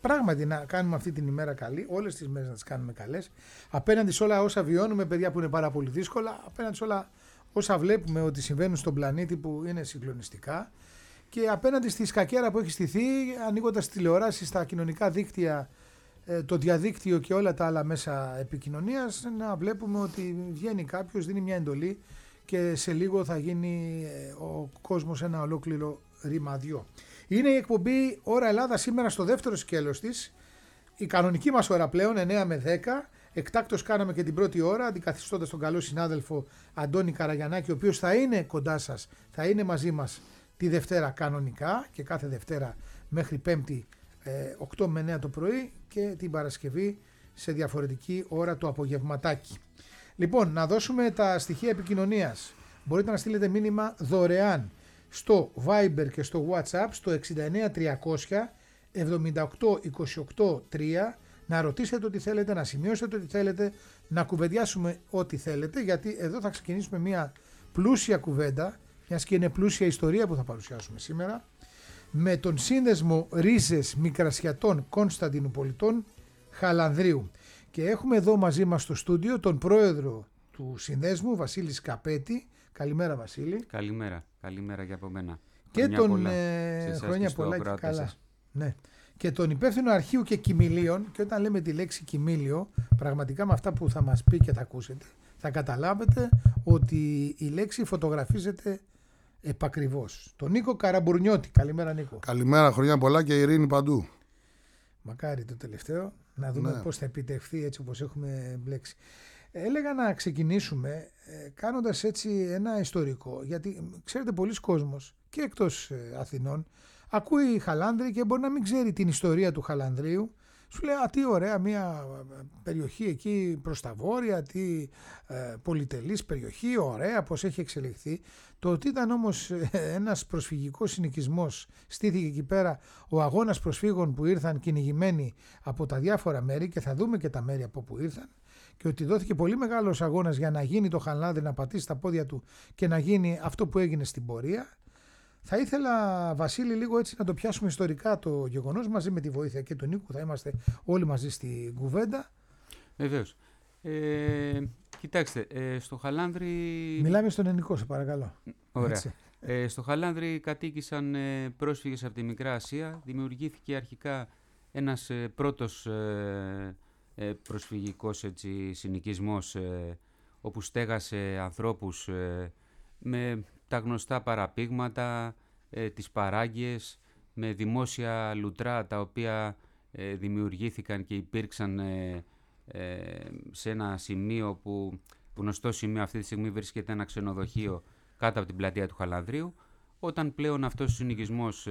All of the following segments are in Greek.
πράγματι να κάνουμε αυτή την ημέρα καλή, όλες τις μέρες να τις κάνουμε καλές, απέναντι σε όλα όσα βιώνουμε, παιδιά, που είναι πάρα πολύ δύσκολα, απέναντι σε όλα όσα βλέπουμε ότι συμβαίνουν στον πλανήτη που είναι συγκλονιστικά, και απέναντι στη σκακέρα που έχει στηθεί, ανοίγοντας τηλεοράσεις, τα κοινωνικά δίκτυα, το διαδίκτυο και όλα τα άλλα μέσα επικοινωνίας, να βλέπουμε ότι βγαίνει κάποιος, δίνει μια εντολή και σε λίγο θα γίνει ο κόσμος ένα ολόκληρο ρημαδιό. Είναι η εκπομπή Ώρα Ελλάδα σήμερα στο δεύτερο σκέλος της, η κανονική μας ώρα πλέον 9 με 10. Εκτάκτως κάναμε και την πρώτη ώρα, αντικαθιστώντας τον καλό συνάδελφο Αντώνη Καραγιαννάκη, ο οποίος θα είναι κοντά σας, θα είναι μαζί μας τη Δευτέρα κανονικά και κάθε Δευτέρα μέχρι Πέμπτη 8 με 9 το πρωί και την Παρασκευή σε διαφορετική ώρα το απογευματάκι. Λοιπόν, να δώσουμε τα στοιχεία επικοινωνίας. Μπορείτε να στείλετε μήνυμα δωρεάν στο Viber και στο WhatsApp στο 69300 78 28 3, να ρωτήσετε ό,τι θέλετε, να σημειώσετε ό,τι θέλετε, να κουβεντιάσουμε ό,τι θέλετε, γιατί εδώ θα ξεκινήσουμε μια πλούσια κουβέντα, μιας και είναι πλούσια ιστορία που θα παρουσιάσουμε σήμερα, με τον σύνδεσμο Ρίζες Μικρασιατών Κωνσταντινουπολιτών Χαλανδρίου. Και έχουμε εδώ μαζί μας στο στούντιο τον πρόεδρο του συνδέσμου, Βασίλη Σκαπέτη. Καλημέρα, Βασίλη. Καλημέρα και από μένα. Και τον χρόνια πολλά και καλά. Ναι. Και τον υπεύθυνο αρχείου και κοιμηλίων, και όταν λέμε τη λέξη κοιμήλιο, πραγματικά με αυτά που θα μας πει και θα ακούσετε, θα καταλάβετε ότι η λέξη φωτογραφίζεται επακριβώς. Τον Νίκο Καραμπουρνιώτη. Καλημέρα, Νίκο. Καλημέρα, χρόνια πολλά και ειρήνη παντού. Μακάρι το τελευταίο, να δούμε πώς θα επιτευχθεί έτσι όπως έχουμε μπλέξει. Έλεγα να ξεκινήσουμε κάνοντας έτσι ένα ιστορικό, γιατί ξέρετε πολλοί κόσμος και εκτός Αθηνών ακούει Χαλάνδρη και μπορεί να μην ξέρει την ιστορία του Χαλανδρίου. Σου λέει, τι ωραία μια περιοχή εκεί προς τα βόρεια, τι πολυτελής περιοχή, ωραία πως έχει εξελιχθεί. Το ότι ήταν όμως ένας προσφυγικός συνοικισμός, στήθηκε εκεί πέρα ο αγώνας προσφύγων που ήρθαν κυνηγημένοι από τα διάφορα μέρη, και θα δούμε και τα μέρη από που ήρθαν, και ότι δόθηκε πολύ μεγάλος αγώνας για να γίνει το Χαλάνδρη, να πατήσει τα πόδια του και να γίνει αυτό που έγινε στην πορεία. Θα ήθελα, Βασίλη, λίγο έτσι να το πιάσουμε ιστορικά το γεγονός, μαζί με τη βοήθεια και του Νίκου, θα είμαστε όλοι μαζί στην κουβέντα. Βεβαίως. Κοιτάξτε, στο Χαλάνδρη... Μιλάμε στον ελληνικό, σε παρακαλώ. Ωραία. Στο Χαλάνδρη κατοίκησαν πρόσφυγες από τη Μικρά Ασία. Δημιουργήθηκε αρχικά ένας πρώτος προσφυγικός συνοικισμός, όπου στέγασε ανθρώπους με τα γνωστά παραπήγματα, τις παράγκιες, με δημόσια λουτρά τα οποία δημιουργήθηκαν και υπήρξαν σε ένα σημείο που γνωστό σημείο αυτή τη στιγμή βρίσκεται ένα ξενοδοχείο κάτω από την πλατεία του Χαλανδρίου. Όταν πλέον αυτός ο συνοικισμός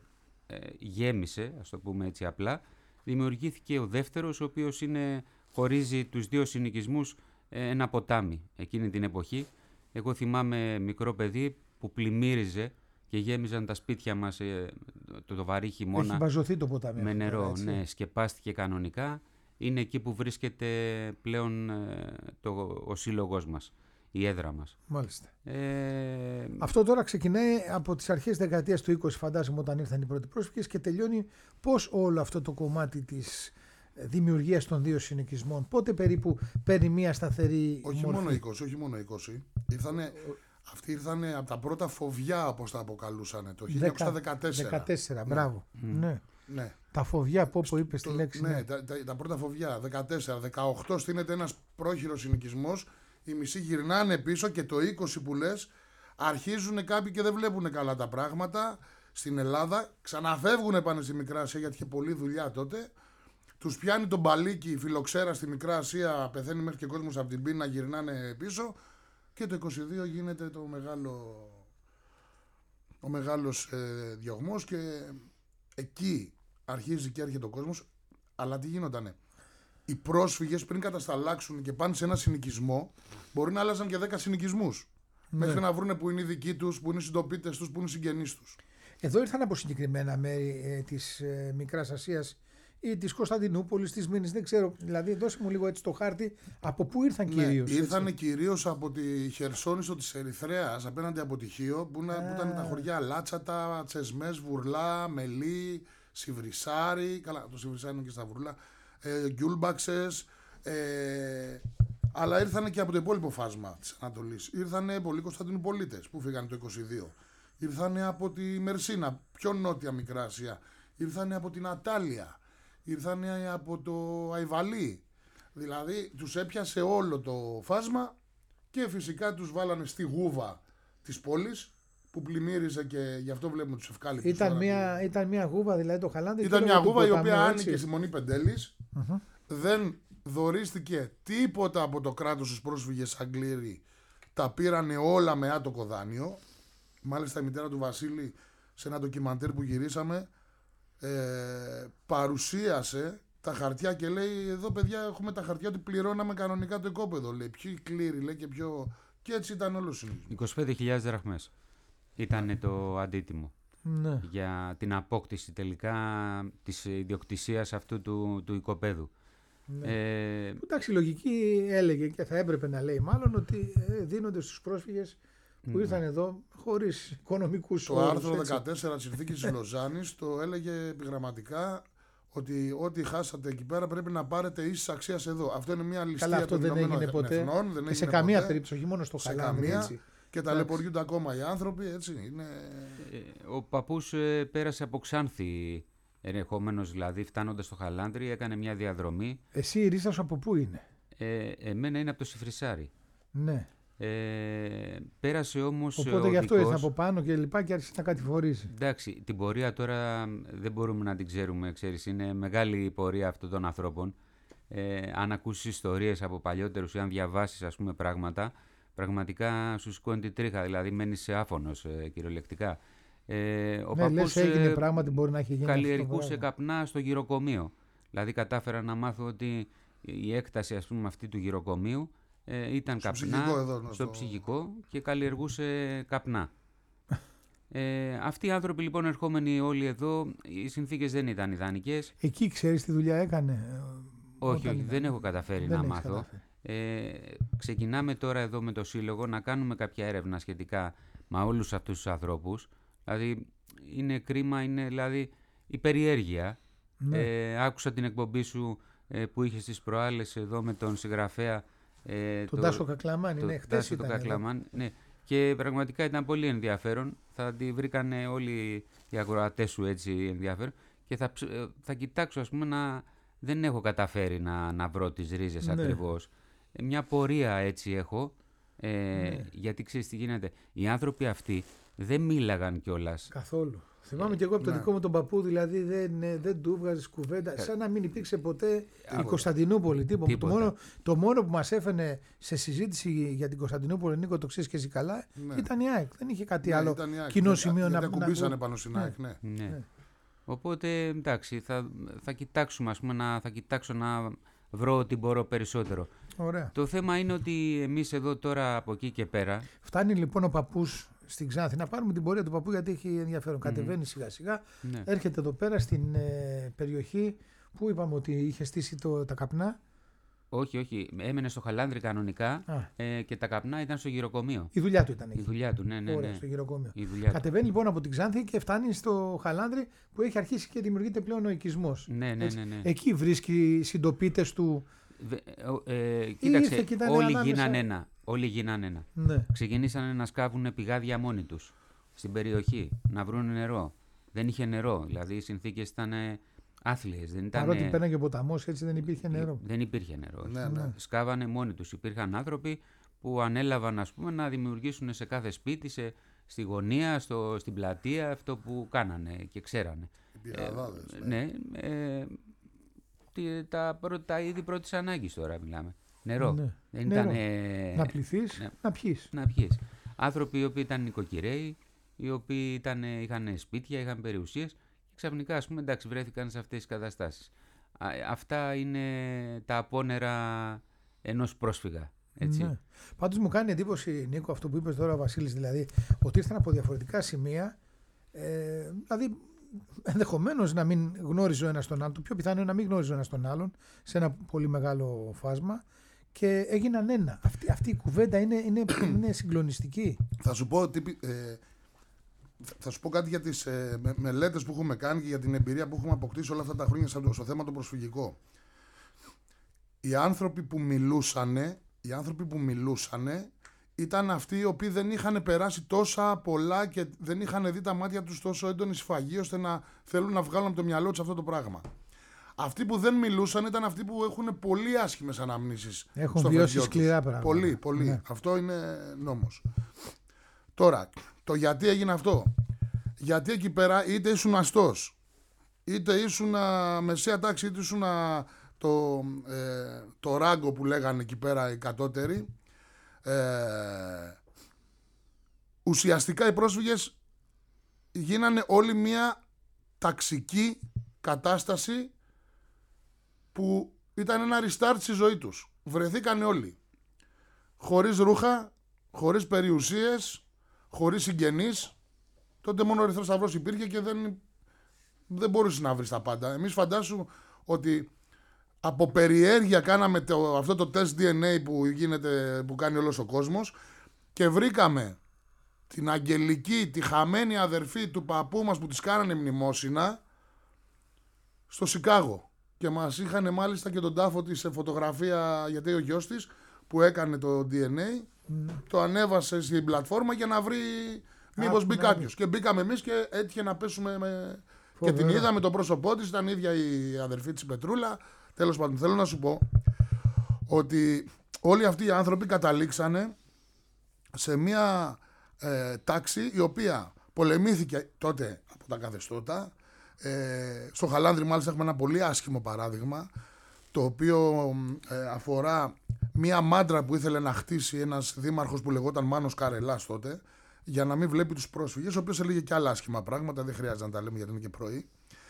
γέμισε, ας το πούμε έτσι απλά, δημιουργήθηκε ο δεύτερος, ο οποίος χωρίζει τους δύο συνοικισμούς ένα ποτάμι εκείνη την εποχή. Εγώ θυμάμαι μικρό παιδί που πλημμύριζε και γέμιζαν τα σπίτια μας το βαρύ χειμώνα. Έχει μπαζωθεί το ποτάμι. Με νερό, ναι, σκεπάστηκε κανονικά. Είναι εκεί που βρίσκεται πλέον ο σύλλογός μας, η έδρα μας. Μάλιστα. Αυτό τώρα ξεκινάει από τις αρχές της δεκαετίας του 20, φαντάζομαι, όταν ήρθαν οι πρώτοι πρόσφυγες, και τελειώνει πώς όλο αυτό το κομμάτι της δημιουργίας των δύο συνοικισμών, πότε περίπου παίρνει μια σταθερή όχι μορφή. Όχι μόνο 20. Αυτοί ήρθαν από τα πρώτα φοβιά, όπως τα αποκαλούσαν, το 1914. 14, μπράβο. Ναι. Ναι. Τα φοβιά, που είπες τη λέξη. Ναι, τα πρώτα φοβιά, 14. 18 στείνεται ένας πρόχειρος συνοικισμός, οι μισοί γυρνάνε πίσω, και το 20 που λες αρχίζουν κάποιοι και δεν βλέπουν καλά τα πράγματα στην Ελλάδα, ξαναφεύγουν πάνε στη Μικρά Ασία, γιατί είχε πολλή δουλειά τότε. Τους πιάνει τον μπαλίκι, η φιλοξέρα στη Μικρά Ασία, πεθαίνει μέχρι και κόσμος από την πείνα, γυρνάνε πίσω, και το 22 γίνεται ο μεγάλος διωγμός, και εκεί αρχίζει και έρχεται ο κόσμος. Αλλά τι γινότανε? Οι πρόσφυγες πριν κατασταλάξουν και πάνε σε ένα συνοικισμό, μπορεί να άλλαζαν και 10 συνοικισμούς. Ναι. Μέχρι να βρούνε που είναι οι δικοί τους, που είναι οι συντοπίτες τους, που είναι οι συγγενείς τους. Εδώ ήρθαν από συγκεκριμένα μέρη της Μικράς Ασίας ή της Κωνσταντινούπολης, της Μήνης, δεν ξέρω. Δηλαδή, δώσε μου λίγο έτσι το χάρτη, από πού ήρθαν κυρίως. Ήρθαν κυρίως από τη Χερσόνησο της Ερυθρέας, απέναντι από τη Χίο, που ήταν τα χωριά Λάτσατα, Τσεσμές, Βουρλά, Μελή, Σιβρισάρι, καλά το Σιβρισάρι είναι και Σταυρούλα, Γκιούλμπαξες, αλλά ήρθαν και από το υπόλοιπο φάσμα της Ανατολής. Ήρθαν πολλοί Κωνσταντινουπολίτες που φύγανε το 22. Ήρθαν από τη Μερσίνα, πιο νότια Μικρά Ασία. Ήρθαν από την Ατάλια. Ήρθαν από το Αϊβαλί. Δηλαδή τους έπιασε όλο το φάσμα και φυσικά τους βάλανε στη γούβα της πόλης που πλημμύριζε και γι' αυτό βλέπουμε τους ευκάλυπτους. Ήταν μια γούβα δηλαδή το Χαλάνδρι. Ήταν μια γούβα η οποία άνοιγε στη Μονή Πεντέλης. Δεν δωρίστηκε τίποτα από το κράτος στους πρόσφυγες Αγγλίροι. Τα πήρανε όλα με άτοκο δάνειο. Μάλιστα η μητέρα του Βασίλη σε ένα ντοκιμαντέρ που γυρίσαμε παρουσίασε τα χαρτιά και λέει εδώ παιδιά έχουμε τα χαρτιά ότι πληρώναμε κανονικά το οικόπεδο. Λέει ποιοι κλήροι λέει και ποιο... Και έτσι ήταν όλο συνήθως. 25.000 δραχμές ήταν το αντίτιμο. Ναι. Για την απόκτηση τελικά της ιδιοκτησίας αυτού του οικοπαίδου. Ναι. Εντάξει, η λογική έλεγε και θα έπρεπε να λέει μάλλον ότι δίνονται στους πρόσφυγες που ήρθαν εδώ χωρίς οικονομικούς όρους. Το άρθρο 14 της Συνθήκης της Λοζάνης το έλεγε επιγραμματικά ότι ό,τι χάσατε εκεί πέρα πρέπει να πάρετε ίσης αξίας εδώ. Αυτό είναι μια ληστεία. Καλά, αυτό δεν έγινε ποτέ. Εθνών, και σε καμία περίπτωση, όχι μόνο στο Χαλάνδρι. Και ταλαιπωριούνται ακόμα οι άνθρωποι, έτσι είναι. Ο παππούς πέρασε από Ξάνθη, ενδεχομένως δηλαδή, φτάνοντας στο Χαλάνδρι, έκανε μια διαδρομή. Εσύ η ρίζα σου από πού είναι? Εμένα είναι από το Σιφρισάρι. Ναι. Πέρασε όμως. Οπότε γι' αυτό ήρθε από πάνω και λοιπά και άρχισε να κατηφορήσει. Εντάξει, την πορεία τώρα δεν μπορούμε να την ξέρουμε, ξέρεις, είναι μεγάλη η πορεία αυτών των ανθρώπων. Αν ακούσεις ιστορίες από παλιότερους ή αν διαβάσεις ας πούμε πράγματα, πραγματικά σου σηκώνει την τρίχα, δηλαδή μένεις άφωνος κυριολεκτικά. Ο παππούς έγινε πράγματι, μπορεί να έχει γίνει. Καλλιεργούσε καπνά στο γυροκομείο. Δηλαδή κατάφερα να μάθω ότι η έκταση ας πούμε αυτή του γυροκομείου ήταν στο καπνά στο ψυχικό και καλλιεργούσε καπνά. Αυτοί οι άνθρωποι λοιπόν ερχόμενοι όλοι εδώ, οι συνθήκες δεν ήταν ιδανικές. Εκεί ξέρεις τι δουλειά έκανε? Όχι, δεν έχω καταφέρει να μάθω. Ξεκινάμε τώρα εδώ με το Σύλλογο να κάνουμε κάποια έρευνα σχετικά με όλους αυτούς τους ανθρώπους. Δηλαδή είναι κρίμα, είναι δηλαδή η περιέργεια. Ναι. Άκουσα την εκπομπή σου που είχες τις προάλλες εδώ με τον συγγραφέα τον Τάσο Κακλαμάνη, ναι, χτες ήταν. Κακλαμάνη, ναι. Και πραγματικά ήταν πολύ ενδιαφέρον. Θα τη βρήκανε όλοι οι ακροατές σου έτσι ενδιαφέρον. Και θα κοιτάξω, ας πούμε, δεν έχω καταφέρει να βρω τις ρίζες ακριβώς. Μια πορεία έτσι έχω. Γιατί ξέρεις τι γίνεται. Οι άνθρωποι αυτοί δεν μίλαγαν κιόλας. Καθόλου. Θυμάμαι και εγώ από τον δικό μου τον παππού, δηλαδή δεν του έβγαζε κουβέντα. Σαν να μην υπήρξε ποτέ η Κωνσταντινούπολη. Τίποτα. Το μόνο που μας έφερε σε συζήτηση για την Κωνσταντινούπολη, Νίκο, το ξέρεις και εσύ καλά, ήταν η ΑΕΚ. Δεν είχε κάτι άλλο κοινό σημείο να πει. Δεν κουμπίσανε πάνω στην ΑΕΚ, ναι. Οπότε εντάξει, θα κοιτάξουμε, ας πούμε, θα κοιτάξω να βρω ό,τι μπορώ περισσότερο. Ωραία. Το θέμα είναι ότι εμείς εδώ τώρα από εκεί και πέρα. Φτάνει λοιπόν ο παππούς στην Ξάνθη. Να πάρουμε την πορεία του παππού γιατί έχει ενδιαφέρον. Κατεβαίνει σιγά σιγά. Ναι. Έρχεται εδώ πέρα στην περιοχή που είπαμε ότι είχε στήσει τα καπνά. Όχι. Έμενε στο Χαλάνδρι κανονικά και τα καπνά ήταν στο γυροκομείο. Η δουλειά του ήταν εκεί. Η δουλειά του, ναι. Ωραία, στο γυροκομείο. Κατεβαίνει λοιπόν από την Ξάνθη και φτάνει στο Χαλάνδρι που έχει αρχίσει και δημιουργείται πλέον ο οικισμός. Ναι. Εκεί βρίσκει συντοπίτες του. Κοίταξε, όλοι γίνανε ένα. Ναι. Ξεκινήσανε να σκάβουν πηγάδια μόνοι τους στην περιοχή, να βρουν νερό. Δεν είχε νερό, δηλαδή οι συνθήκες ήταν άθλιες. Παρότι πέρναγε ο ποταμός, έτσι δεν υπήρχε νερό. Δεν υπήρχε νερό. Ναι. Σκάβανε μόνοι τους. Υπήρχαν άνθρωποι που ανέλαβαν, ας πούμε, να δημιουργήσουν σε κάθε σπίτι, στη γωνία, στην πλατεία, αυτό που κάνανε και ξέρανε. Ναι. Τα είδη πρώτης ανάγκης τώρα μιλάμε. Νερό. Ναι. Δεν νερό. Να πληθείς, να πιείς. Άνθρωποι οι οποίοι ήταν νοικοκυρέοι, οι οποίοι είχαν σπίτια, είχαν περιουσίες και ξαφνικά, ας πούμε, εντάξει, βρέθηκαν σε αυτές τις καταστάσεις. Αυτά είναι τα απόνερα ενός πρόσφυγα. Έτσι. Ναι. Πάντως μου κάνει εντύπωση, Νίκο, αυτό που είπες τώρα ο Βασίλης, δηλαδή, ότι ήρθαν από διαφορετικά σημεία, δηλαδή ενδεχομένως να μην γνώριζε ο ένας τον άλλον, το πιο πιθανό είναι να μην γνώριζε ο ένας τον άλλον σε ένα πολύ μεγάλο φάσμα και έγιναν ένα. Αυτή η κουβέντα είναι συγκλονιστική. Θα σου πω ότι θα σου πω κάτι για τις μελέτες που έχουμε κάνει και για την εμπειρία που έχουμε αποκτήσει όλα αυτά τα χρόνια στο θέμα το προσφυγικό. Οι άνθρωποι που μιλούσανε ήταν αυτοί οι οποίοι δεν είχαν περάσει τόσα πολλά και δεν είχαν δει τα μάτια τους τόσο έντονη σφαγή ώστε να θέλουν να βγάλουν από το μυαλό τους αυτό το πράγμα. Αυτοί που δεν μιλούσαν ήταν αυτοί που έχουν πολύ άσχημες αναμνήσεις. Έχουν βιώσει σκληρά πράγματα. Πολύ, πολύ. Ναι. Αυτό είναι νόμος. Τώρα, το γιατί έγινε αυτό. Γιατί εκεί πέρα είτε ήσουν αστός, είτε ήσουν μεσαία τάξη, είτε ήσουν το ράγκο που λέγανε εκεί πέρα οι κατώτεροι, ουσιαστικά οι πρόσφυγες γίνανε όλη μια ταξική κατάσταση που ήταν ένα restart στη ζωή τους. Βρεθήκανε όλοι. Χωρίς ρούχα, χωρίς περιουσίες, χωρίς συγγενείς. Τότε μόνο ο Ερυθρός Σταυρός υπήρχε και δεν μπορούσε να βρεις τα πάντα. Εμείς φαντάσου ότι από περιέργεια κάναμε αυτό το τεστ DNA που κάνει όλος ο κόσμος και βρήκαμε την αγγελική, τη χαμένη αδερφή του παππού μας που της κάνανε μνημόσυνα στο Σικάγο. Και μας είχαν μάλιστα και τον τάφο της σε φωτογραφία, γιατί ο γιος της που έκανε το DNA το ανέβασε στην πλατφόρμα για να βρει μήπως μπει κάποιος. Και μπήκαμε εμείς και έτυχε να πέσουμε και την είδαμε το πρόσωπό της, ήταν ίδια η αδερφή της Πετρούλα. Τέλος πάντων, θέλω να σου πω ότι όλοι αυτοί οι άνθρωποι καταλήξανε σε μια τάξη η οποία πολεμήθηκε τότε από τα καθεστώτα. Στο Χαλάνδρι μάλιστα έχουμε ένα πολύ άσχημο παράδειγμα, το οποίο αφορά μια μάντρα που ήθελε να χτίσει ένας δήμαρχος που λεγόταν Μάνος Καρελάς τότε, για να μην βλέπει τους πρόσφυγες, ο οποίος έλεγε και άλλα άσχημα πράγματα, δεν χρειάζεται να τα λέμε γιατί είναι και πρωί.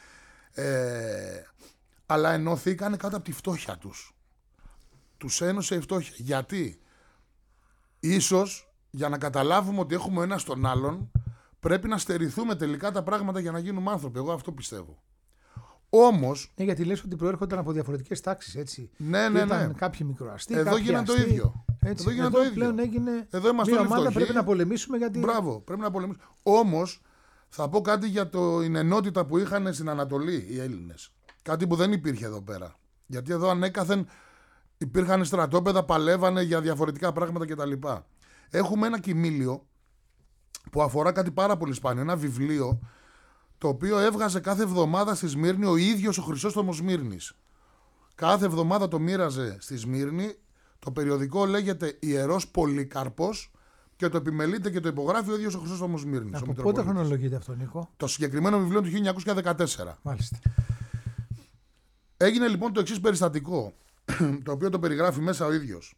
Αλλά ενώθηκαν κάτω από τη φτώχεια τους. Τους ένωσε η φτώχεια. Γιατί? Ίσως για να καταλάβουμε ότι έχουμε ο ένας τον άλλον πρέπει να στερηθούμε τελικά τα πράγματα για να γίνουμε άνθρωποι. Εγώ αυτό πιστεύω. Όμως... Ναι, γιατί λες ότι προέρχονταν από διαφορετικές τάξεις, έτσι. Ναι. Ήταν κάποιοι μικροαστοί, εδώ γίνανε το ίδιο. Έτσι. Εδώ πλέον έγινε μια ομάδα, πρέπει να πολεμήσουμε γιατί... Μπράβο, πρέπει να πολεμήσουμε. Όμως θα πω κάτι για την ενότητα που είχαν στην Ανατολή οι Έλληνες. Κάτι που δεν υπήρχε εδώ πέρα. Γιατί εδώ ανέκαθεν υπήρχαν στρατόπεδα, παλεύανε για διαφορετικά πράγματα κτλ. Έχουμε ένα κοιμήλιο που αφορά κάτι πάρα πολύ σπάνιο. Ένα βιβλίο το οποίο έβγαζε κάθε εβδομάδα στη Σμύρνη ο ίδιος ο Χρυσόστομος Σμύρνης. Κάθε εβδομάδα το μοίραζε στη Σμύρνη. Το περιοδικό λέγεται Ιερός Πολύκαρπος και το επιμελείται και το υπογράφει ο ίδιος ο Χρυσόστομος Σμύρνης. Από πότε χρονολογείται αυτό, Νίκο? Το συγκεκριμένο βιβλίο του 1914. Μάλιστα. Έγινε λοιπόν το εξής περιστατικό, το οποίο το περιγράφει μέσα ο ίδιος.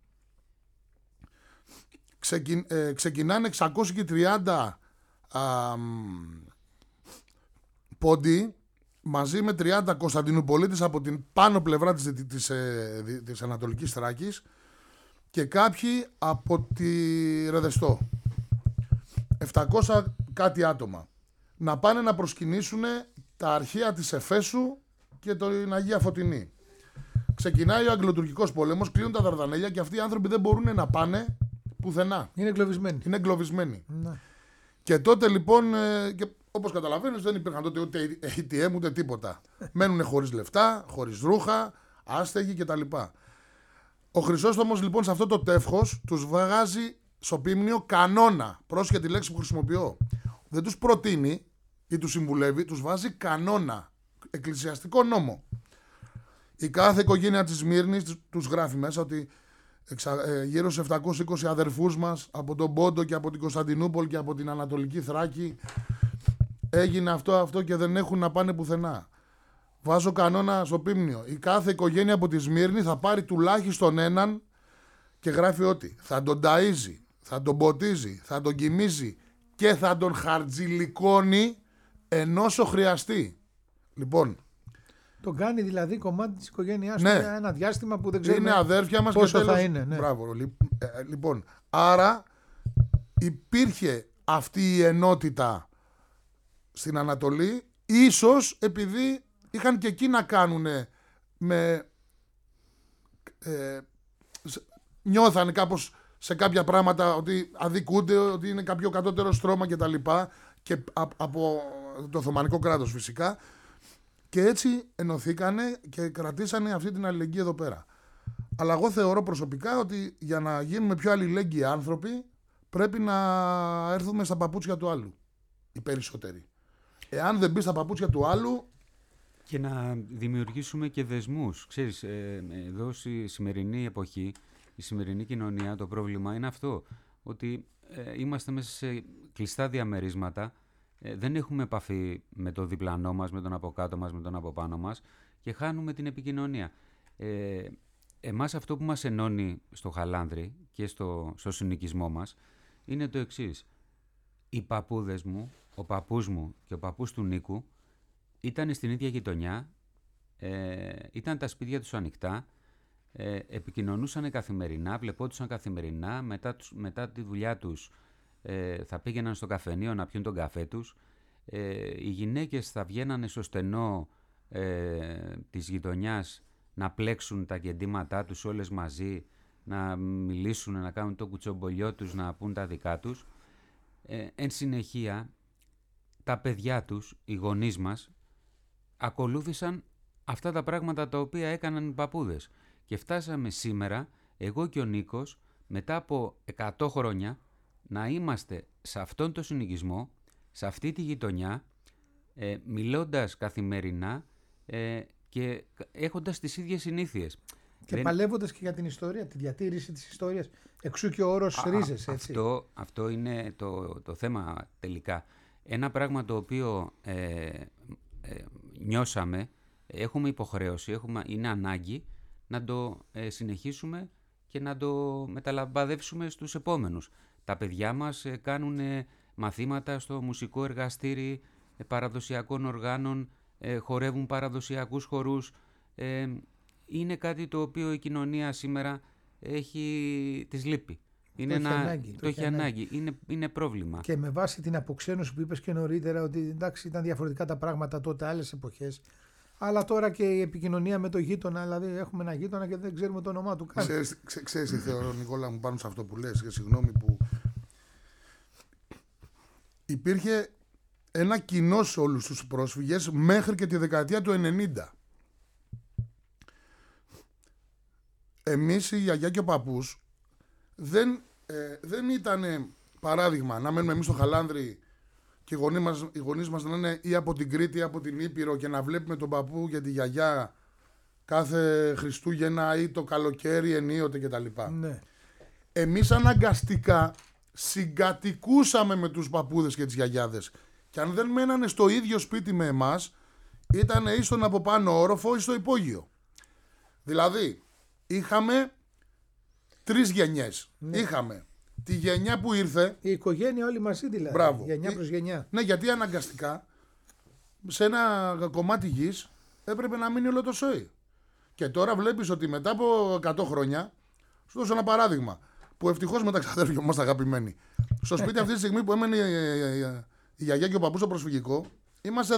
Ξεκινάνε 630 πόντι μαζί με 30 Κωνσταντινουπολίτες από την πάνω πλευρά της Ανατολικής Θράκης και κάποιοι από τη Ρεδεστό. 700 κάτι άτομα. Να πάνε να προσκυνήσουν τα αρχαία της Εφέσου και την Αγία Φωτεινή. Ξεκινάει ο Αγγλοτουρκικός πόλεμος, κλείνουν τα Δαρδανέλια και αυτοί οι άνθρωποι δεν μπορούν να πάνε πουθενά. Είναι εγκλωβισμένοι. Ναι. Και τότε λοιπόν, και όπως καταλαβαίνεις, δεν υπήρχαν τότε ούτε ATM ούτε τίποτα. Μένουν χωρίς λεφτά, χωρίς ρούχα, άστεγοι κτλ. Ο Χρυσόστομος λοιπόν σε αυτό το τεύχος τους βγάζει στο πίμνιο κανόνα. Πρόσεχε τη λέξη που χρησιμοποιώ. Δεν τους προτείνει ή τους συμβουλεύει, τους βάζει κανόνα. Εκκλησιαστικό νόμο. Η κάθε οικογένεια της Σμύρνης τους γράφει μέσα ότι γύρω σε 720 αδερφούς μας από τον Πόντο και από την Κωνσταντινούπολη και από την Ανατολική Θράκη έγινε αυτό και δεν έχουν να πάνε πουθενά. Βάζω κανόνα στο πίμνιο. Η κάθε οικογένεια από τη Σμύρνη θα πάρει τουλάχιστον έναν και γράφει ότι θα τον ταΐζει, θα τον ποτίζει, θα τον κοιμίζει και θα τον χαρτζηλικώνει ενώσο χρειαστεί. Λοιπόν, τον κάνει δηλαδή κομμάτι της οικογένειάς του ένα διάστημα που δεν ξέρουμε είναι αδέρφια μας πόσο και τέλος, θα είναι. Ναι. Μπράβο. Λοιπόν, άρα υπήρχε αυτή η ενότητα στην Ανατολή, ίσως επειδή είχαν και εκεί να κάνουν με... νιώθανε κάπως σε κάποια πράγματα ότι αδικούνται, ότι είναι κάποιο κατώτερο στρώμα κτλ. και από το Οθωμανικό κράτος φυσικά, και έτσι ενωθήκανε και κρατήσανε αυτή την αλληλεγγύη εδώ πέρα. Αλλά εγώ θεωρώ προσωπικά ότι για να γίνουμε πιο αλληλέγγυοι άνθρωποι πρέπει να έρθουμε στα παπούτσια του άλλου, οι περισσότεροι. Εάν δεν μπει στα παπούτσια του άλλου... Και να δημιουργήσουμε και δεσμούς. Ξέρεις, εδώ στη σημερινή εποχή, η σημερινή κοινωνία, το πρόβλημα είναι αυτό, ότι είμαστε μέσα σε κλειστά διαμερίσματα, δεν έχουμε επαφή με το διπλανό μας, με τον από κάτω μας, με τον από πάνω μας και χάνουμε την επικοινωνία. Εμάς αυτό που μας ενώνει στο Χαλάνδρι και στο συνοικισμό μας είναι το εξής. Οι παππούδες μου, ο παππούς μου και ο παππούς του Νίκου ήταν στην ίδια γειτονιά, ήταν τα σπίτια τους ανοιχτά, επικοινωνούσαν καθημερινά, βλεπόντουσαν καθημερινά, μετά τη δουλειά τους θα πήγαιναν στο καφενείο να πιούν τον καφέ τους, οι γυναίκες θα βγαίνανε στο στενό της γειτονιάς να πλέξουν τα κεντήματά τους όλες μαζί, να μιλήσουν, να κάνουν το κουτσομπολιό τους, να πούν τα δικά τους. Εν συνεχεία, τα παιδιά τους, οι γονείς μας, ακολούθησαν αυτά τα πράγματα τα οποία έκαναν οι παππούδες. Και φτάσαμε σήμερα, εγώ και ο Νίκος, μετά από 100 χρόνια, να είμαστε σε αυτόν τον συνοικισμό, σε αυτή τη γειτονιά, μιλώντας καθημερινά και έχοντας τις ίδιες συνήθειες. Και παλεύοντας και για την ιστορία, τη διατήρηση της ιστορίας. Εξού και ο όρος ρίζες, έτσι. Αυτό είναι το θέμα τελικά. Ένα πράγμα το οποίο νιώσαμε, έχουμε υποχρέωση, είναι ανάγκη να το συνεχίσουμε και να το μεταλαμπαδεύσουμε στους επόμενους. Τα παιδιά μας κάνουν μαθήματα στο μουσικό εργαστήρι παραδοσιακών οργάνων, χορεύουν παραδοσιακούς χορούς. Είναι κάτι το οποίο η κοινωνία σήμερα της λείπει. Το έχει ανάγκη. Είναι πρόβλημα. Και με βάση την αποξένωση που είπες και νωρίτερα, ότι εντάξει, ήταν διαφορετικά τα πράγματα τότε, άλλες εποχές. Αλλά τώρα και η επικοινωνία με το γείτονα, δηλαδή έχουμε ένα γείτονα και δεν ξέρουμε το όνομά του καν. Ξέρεις τι θεωρώ, Νικόλα μου, πάνω σε αυτό που λες, και συγγνώμη που... Υπήρχε ένα κοινό σε όλους τους πρόσφυγες μέχρι και τη δεκαετία του 90. Εμείς, η γιαγιά και ο παππούς, δεν ήταν παράδειγμα να μένουμε εμείς στο Χαλάνδρι και οι γονείς μας να είναι ή από την Κρήτη ή από την Ήπειρο και να βλέπουμε τον παππού και τη γιαγιά κάθε Χριστούγεννα ή το καλοκαίρι ενίοτε κτλ. Ναι. Εμείς αναγκαστικά συγκατοικούσαμε με τους παππούδες και τις γιαγιάδες, και αν δεν μένανε στο ίδιο σπίτι με εμάς, ήταν ή στον από πάνω όροφο ή στο υπόγειο. Δηλαδή είχαμε 3 γενιές. Ναι. Είχαμε τη γενιά που ήρθε. Η οικογένεια όλοι μαζί δηλαδή. Μπράβο. Γενιά προς γενιά. Ναι, γιατί αναγκαστικά σε ένα κομμάτι γης έπρεπε να μείνει όλο το σόι. Και τώρα βλέπεις ότι μετά από 100 χρόνια, σου δώσω ένα παράδειγμα, που ευτυχώς με τα ξαδέρφια μας τα αγαπημένοι. Στο σπίτι αυτή τη στιγμή που έμενε η γιαγιά και ο παππούς στο προσφυγικό, είμαστε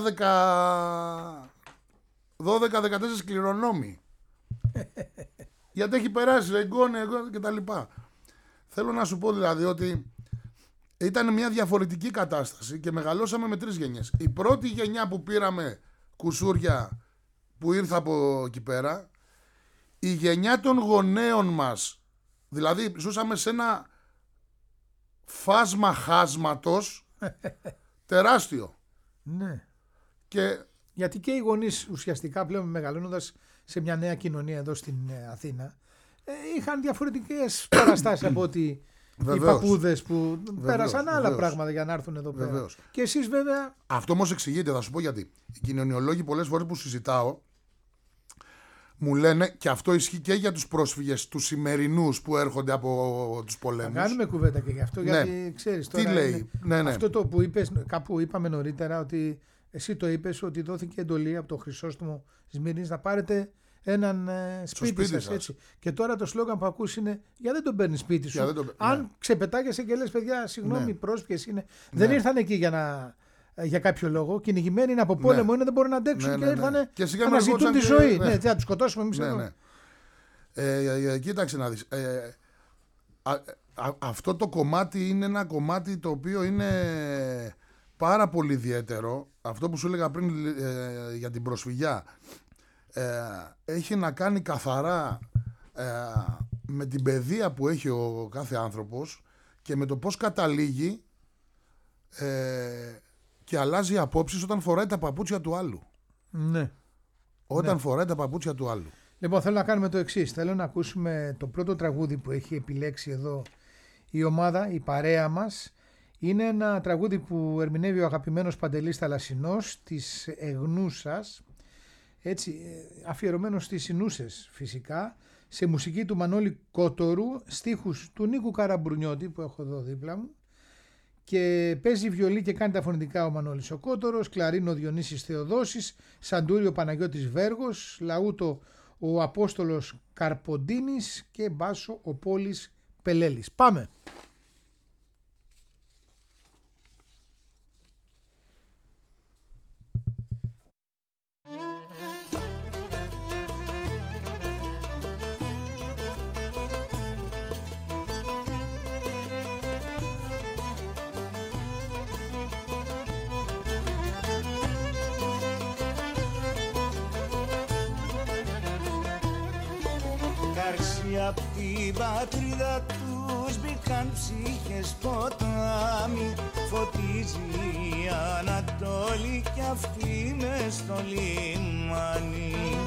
12-14 κληρονόμοι. Γιατί έχει περάσει εγγόνια κτλ. Θέλω να σου πω δηλαδή ότι ήταν μια διαφορετική κατάσταση και μεγαλώσαμε με 3 γενιές. Η πρώτη γενιά που πήραμε κουσούρια, που ήρθα από εκεί πέρα, η γενιά των γονέων μας, δηλαδή ζούσαμε σε ένα φάσμα χάσματος τεράστιο. Ναι. Και... γιατί και οι γονείς ουσιαστικά πλέον μεγαλώνοντας σε μια νέα κοινωνία εδώ στην Αθήνα, είχαν διαφορετικές παραστάσεις από ότι οι παππούδες που πέρασαν άλλα πράγματα για να έρθουν εδώ πέρα. Βεβαίως. Και εσείς βέβαια... Αυτό όμως εξηγείται, θα σου πω γιατί. Οι κοινωνιολόγοι πολλές φορές που συζητάω μου λένε, και αυτό ισχύει και για τους πρόσφυγες τους σημερινούς που έρχονται από τους πολέμους. Θα κάνουμε κουβέντα και γι' αυτό, ναι. Γιατί ξέρεις τώρα. Τι λέει, ναι. Αυτό το που είπες, κάπου είπαμε νωρίτερα, ότι εσύ το είπες, ότι δόθηκε εντολή από το Χρυσόστομο Σμύρνης να πάρετε έναν σπίτι σας. Έτσι. Και τώρα το σλόγγαν που ακούς είναι: γιατί δεν τον παίρνεις σπίτι σου? Αν ξεπετάγεσαι και λες, παιδιά, συγγνώμη, ναι. Πρόσφυγες είναι. Ναι. Δεν ήρθαν εκεί για κάποιο λόγο. Κυνηγημένοι είναι από πόλεμο, είναι, δεν μπορούν να αντέξουν και ήρθανε να αναζητούν τη ζωή. Ναι, θα τους σκοτώσουμε εμείς εδώ. Ναι. Κοίταξε να δεις. Αυτό το κομμάτι είναι ένα κομμάτι το οποίο είναι πάρα πολύ ιδιαίτερο, αυτό που σου έλεγα πριν για την προσφυγιά, έχει να κάνει καθαρά με την παιδεία που έχει ο κάθε άνθρωπος και με το πώς καταλήγει και αλλάζει απόψεις όταν φοράει τα παπούτσια του άλλου. Ναι. Όταν φοράει τα παπούτσια του άλλου. Λοιπόν, θέλω να κάνουμε το εξής. Θέλω να ακούσουμε το πρώτο τραγούδι που έχει επιλέξει εδώ η ομάδα, η παρέα μας. Είναι ένα τραγούδι που ερμηνεύει ο αγαπημένος Παντελής Θαλασσινός της Εγνούσας, έτσι, αφιερωμένο στις Συνούσες φυσικά, σε μουσική του Μανώλη Κότορου, στίχους του Νίκου Καραμπρουνιώτη που έχω εδώ δίπλα μου, και παίζει βιολί και κάνει τα φωνητικά ο Μανώλης ο Κότορος, κλαρίνο Διονύσης Θεοδόσης, σαντούριο Παναγιώτης Βέργος, λαούτο ο Απόστολος Καρποντίνης και μπάσο ο Πόλης Πελέλης. Πάμε! Απ' την πατρίδα τους μπήκαν ψύχες ποτάμι, φωτίζει η Ανατόλη κι αυτή μες στο λιμάνι.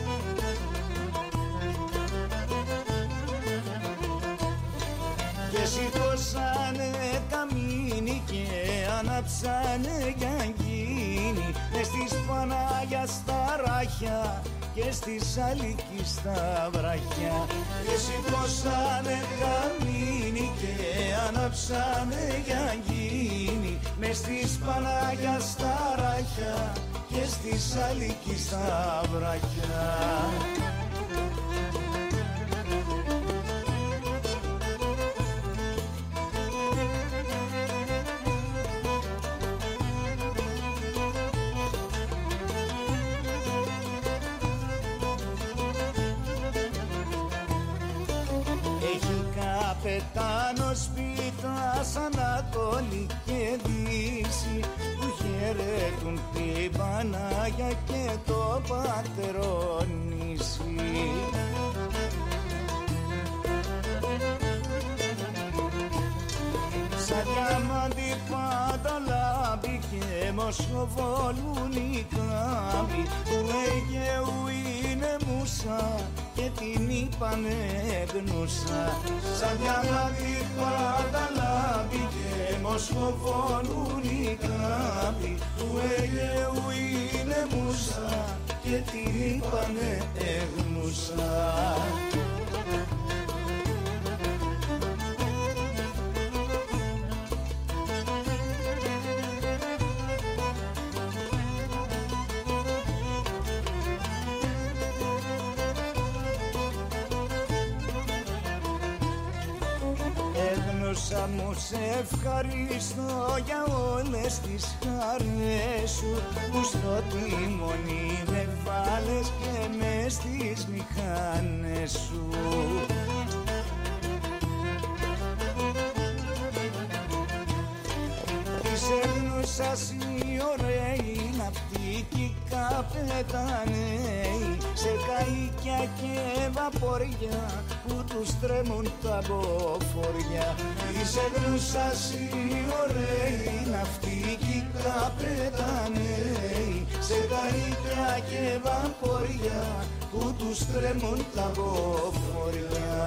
Και σηκώσανε καμίνι και ανάψανε για γίνει, μες στις Πανάγια στα ράχια και στη Σάλικη στα βράχια. Και σηκώσανε καμίνι και ανάψανε για γίνει, μες στις Πανάγια στα ράχια και στη Σάλικη στα βράχια. Πετάνος πίτας Ανατολή και Δύση, που χαιρετούν την Πανάγια και το Πατερονήσι. Σαν διαμάντι πάντα λάμπει και μοσχοβολούν οι κάμποι, του Αιγαίου είναι μουσα και την είπανε γνούσα. Σαν διαμάντι πάντα λάμπει και μοσχοβολούν οι κάμποι, του Αιγαίου είναι μουσα και την είπανε γνούσα. Μου σε ευχαριστώ για όλες τις χαρές σου, που στο τιμόνι με βάλες και μες στις μηχάνες σου. Της Εγνούσας οι ωραίοι ναυτικοί καπεταναίοι, σε καΐκια και βαποριά που τους τρέμουν τα μποφοριά. Της Εγνούσας οι ωραίοι ναυτικοί καπεταναίοι, σε καΐκια και βαποριά που τους τρέμουν τα μποφοριά.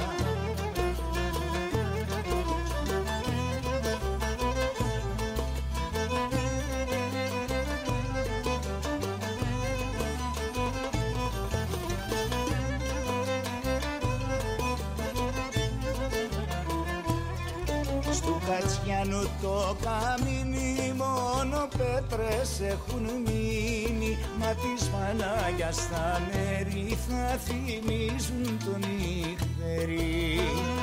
Κατσιάνου το καμίνι μόνο πέτρες έχουν μείνει, μα της Πανάγιας στα μέρη θα θυμίζουν τον νυχτερί.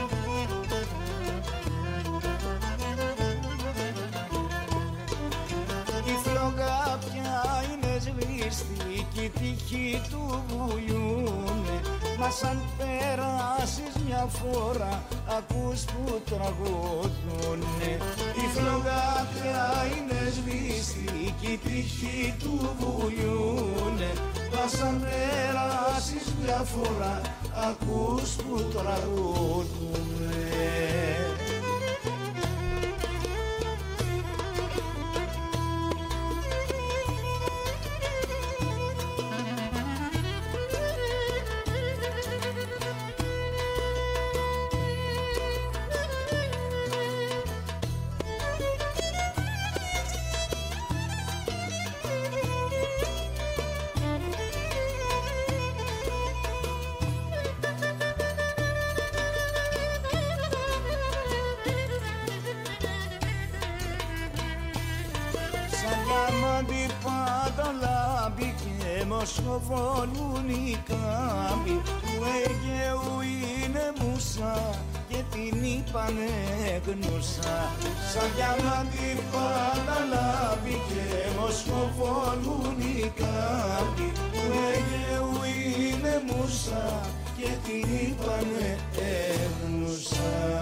Η φλόγα πια είναι σβηστή κι η τύχη του βουλιούνε, μα σαν περάσεις μια μια φορά ακούς που τραγουδούνε. Η φλόγα πια είναι σβήστη κι η τύχη του βουλιούνε. Μας αν περάσεις μια φορά ακούς που τραγουδούνε. Μοσχοβολούν οι κάμποι του Αιγαίου είναι μουσα και την είπανε γνούσα. Σαν διαμάντι πάντα λάμπει και μοσχοβολούν οι κάμποι του Αιγαίου είναι μουσα και την είπανε γνούσα.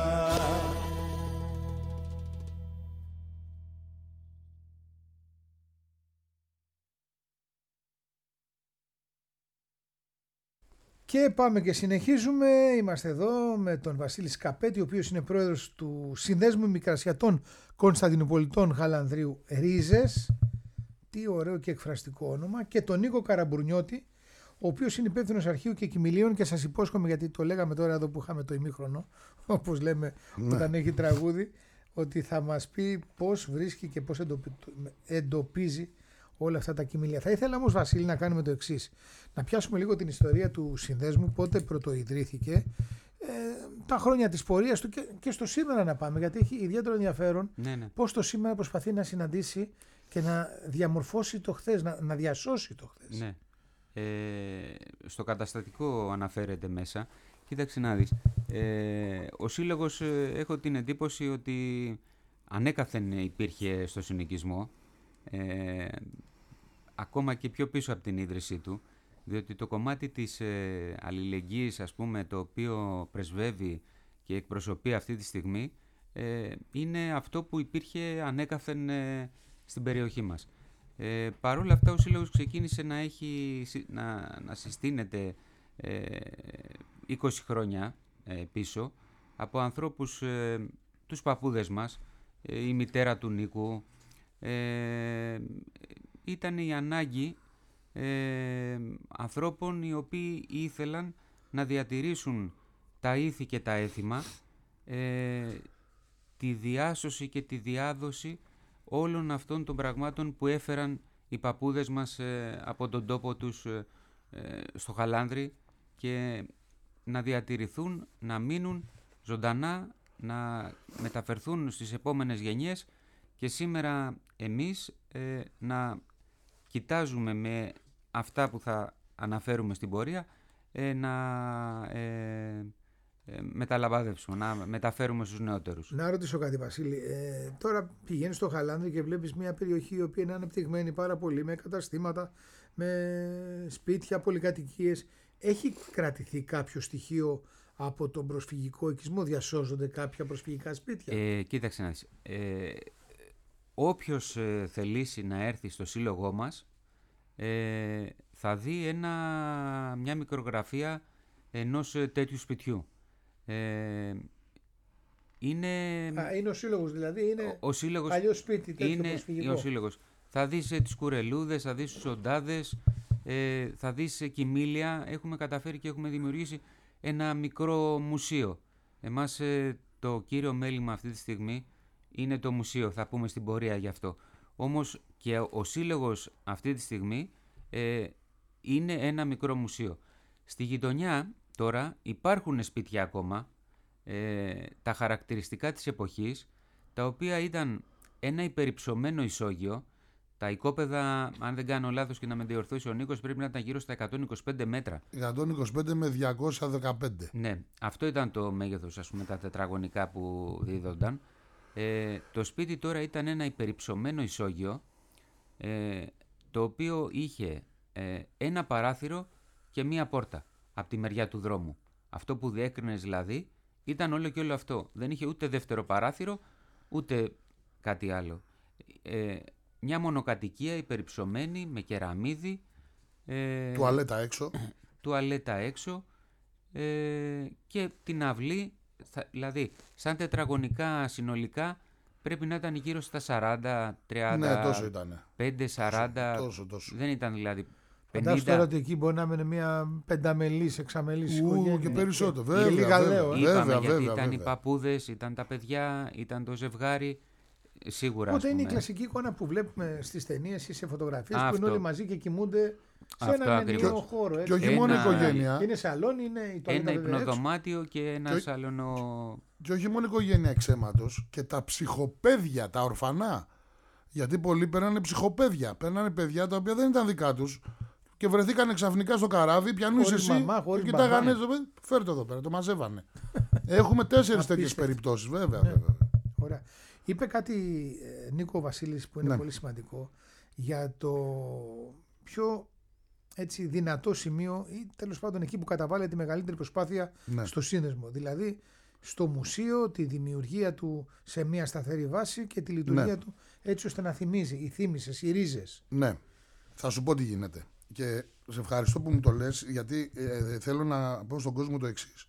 Και πάμε και συνεχίζουμε. Είμαστε εδώ με τον Βασίλη Σκαπέτη, ο οποίος είναι πρόεδρος του Συνδέσμου Μικρασιατών Κωνσταντινουπολιτών Χαλανδρίου Ρίζες. Τι ωραίο και εκφραστικό όνομα. Και τον Νίκο Καραμπουρνιώτη, ο οποίος είναι υπεύθυνος αρχείου και κοιμηλίων, και σας υπόσχομαι, γιατί το λέγαμε τώρα εδώ που είχαμε το ημίχρονο, όπως λέμε όταν έχει τραγούδι, ότι θα μας πει πώς βρίσκει και πώς εντοπίζει όλα αυτά τα κοιμήλια. Θα ήθελα όμως, Βασίλη, να κάνουμε το εξής. Να πιάσουμε λίγο την ιστορία του συνδέσμου, πότε πρωτοειδρύθηκε, τα χρόνια της πορείας του και στο σήμερα να πάμε, γιατί έχει ιδιαίτερο ενδιαφέρον πώς το σήμερα προσπαθεί να συναντήσει και να διαμορφώσει το χθες, να διασώσει το χθες. Ναι. Στο καταστατικό αναφέρεται μέσα. Κοίταξε να δεις. Ο Σύλλογος, έχω την εντύπωση ότι ανέκαθεν υπήρχε στο συνοικισμό, ακόμα και πιο πίσω από την ίδρυσή του, διότι το κομμάτι της αλληλεγγύης, ας πούμε, το οποίο πρεσβεύει και εκπροσωπεί αυτή τη στιγμή, είναι αυτό που υπήρχε ανέκαθεν στην περιοχή μας. Παρ' όλα αυτά, ο Σύλλογος ξεκίνησε να συστήνεται 20 χρόνια πίσω από ανθρώπους, τους παππούδες μας, η μητέρα του Νίκου. Ήταν η ανάγκη ανθρώπων οι οποίοι ήθελαν να διατηρήσουν τα ήθη και τα έθιμα, τη διάσωση και τη διάδοση όλων αυτών των πραγμάτων που έφεραν οι παππούδες μας από τον τόπο τους στο Χαλάνδρι, και να διατηρηθούν, να μείνουν ζωντανά, να μεταφερθούν στις επόμενες γενιές, και σήμερα εμείς να κοιτάζουμε με αυτά που θα αναφέρουμε στην πορεία να μεταλαμπάδευσουμε, να μεταφέρουμε στους νεότερους. Να ρωτήσω κάτι, Βασίλη. Τώρα πηγαίνεις στο Χαλάνδρι και βλέπεις μια περιοχή η οποία είναι ανεπτυγμένη πάρα πολύ, με καταστήματα, με σπίτια, πολυκατοικίες. Έχει κρατηθεί κάποιο στοιχείο από τον προσφυγικό οικισμό? Διασώζονται κάποια προσφυγικά σπίτια? Κοίταξε να δεις. Όποιος θελήσει να έρθει στο σύλλογό μας θα δει μια μικρογραφία ενός τέτοιου σπιτιού. Είναι ο σύλλογος, δηλαδή είναι ο σύλλογος, παλιό σπίτι, τέτοιο προσφυγικό. Είναι ο σύλλογος. Θα δεις τις κουρελούδες, θα δεις τους οντάδες, θα δεις κοιμήλια. Έχουμε καταφέρει και έχουμε δημιουργήσει ένα μικρό μουσείο. Εμάς το κύριο μέλημα αυτή τη στιγμή είναι το μουσείο, θα πούμε στην πορεία γι' αυτό. Όμως και ο σύλλογος αυτή τη στιγμή είναι ένα μικρό μουσείο. Στη γειτονιά τώρα υπάρχουν σπίτια ακόμα, τα χαρακτηριστικά της εποχής, τα οποία ήταν ένα υπερυψωμένο ισόγειο. Τα οικόπεδα, αν δεν κάνω λάθος και να με διορθώσει ο Νίκος, πρέπει να ήταν γύρω στα 125 μέτρα. 125 με 215. Ναι, αυτό ήταν το μέγεθος, ας πούμε, τα τετραγωνικά που δίδονταν. Το σπίτι τώρα ήταν ένα υπερυψωμένο ισόγειο, το οποίο είχε ένα παράθυρο και μία πόρτα από τη μεριά του δρόμου. Αυτό που διέκρινες δηλαδή ήταν όλο και όλο αυτό. Δεν είχε ούτε δεύτερο παράθυρο, ούτε κάτι άλλο. Μια μονοκατοικία υπερυψωμένη με κεραμίδι. Τουαλέτα έξω. Τουαλέτα έξω και την αυλή, δηλαδή σαν τετραγωνικά συνολικά πρέπει να ήταν γύρω στα 40, 30, Ναι, τόσο ήταν. 5, 40, Τόσο. δεν ήταν δηλαδή 50. Φαντάζομαι τώρα ότι εκεί μπορεί να είναι μια πενταμελής, εξαμελής οικογένεια. Και περισσότερο. Και Βέβαια, λίγα βέβαια, λέω, βέβαια, Είπαμε, γιατί βέβαια, ήταν οι βέβαια. παππούδες, ήταν τα παιδιά, ήταν το ζευγάρι. Σίγουρα. Οπότε ας είναι η πούμε. κλασική εικόνα που βλέπουμε στις ταινίες ή σε φωτογραφίες που Αυτό. είναι όλοι μαζί και κοιμούνται σε Αυτό έναν ακριβώς. ενιαίο χώρο. Και όχι μόνο οικογένεια. Και είναι σαλόνι, είναι η τουαλέτα Ένα βέβαια έξω. υπνοδωμάτιο και ένα σαλονό. Και όχι μόνο οικογένεια εξαίματος, και τα ψυχοπαίδια, τα ορφανά. Γιατί πολλοί παίρνανε ψυχοπαίδια. Παίρνανε παιδιά τα οποία δεν ήταν δικά τους και βρεθήκανε ξαφνικά στο καράβι, πιανούς Χωρίς εσύ. μαμά, Και χωρίς κοιτάγανε, μπαμπά. φέρ' το εδώ πέρα, το μαζεύανε. Έχουμε 4 τέτοιες Απίστευτο. περιπτώσεις, βέβαια. Ναι. βέβαια. Ωραία. Είπε κάτι Νίκο Βασίλης που είναι Ναι. πολύ σημαντικό για το πιο έτσι, δυνατό σημείο ή τέλος πάντων εκεί που καταβάλλεται τη μεγαλύτερη προσπάθεια Ναι. στο σύνδεσμο. Δηλαδή στο μουσείο, τη δημιουργία του σε μια σταθερή βάση και τη λειτουργία Ναι. του έτσι ώστε να θυμίζει, οι θύμησες, οι ρίζες. Ναι, θα σου πω τι γίνεται. Και σε ευχαριστώ που μου το λες, γιατί θέλω να πω στον κόσμο το εξής.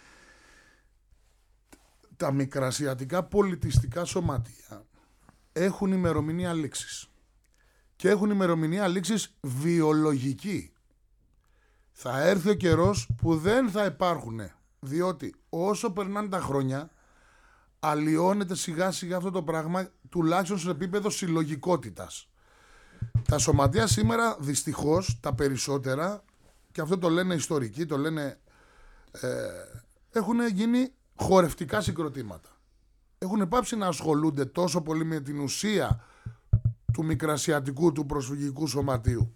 Τα μικρασιατικά πολιτιστικά σωματεία έχουν ημερομηνία λήξης. Και έχουν ημερομηνία λήξης βιολογική. Θα έρθει ο καιρός που δεν θα υπάρχουν. Διότι όσο περνάνε τα χρόνια, αλλοιώνεται σιγά σιγά αυτό το πράγμα, τουλάχιστον σε επίπεδο συλλογικότητας. Τα σωματεία σήμερα δυστυχώς τα περισσότερα, και αυτό το λένε ιστορικοί, το λένε, έχουν γίνει χορευτικά συγκροτήματα. Έχουν πάψει να ασχολούνται τόσο πολύ με την ουσία του μικρασιατικού, του προσφυγικού σωματείου.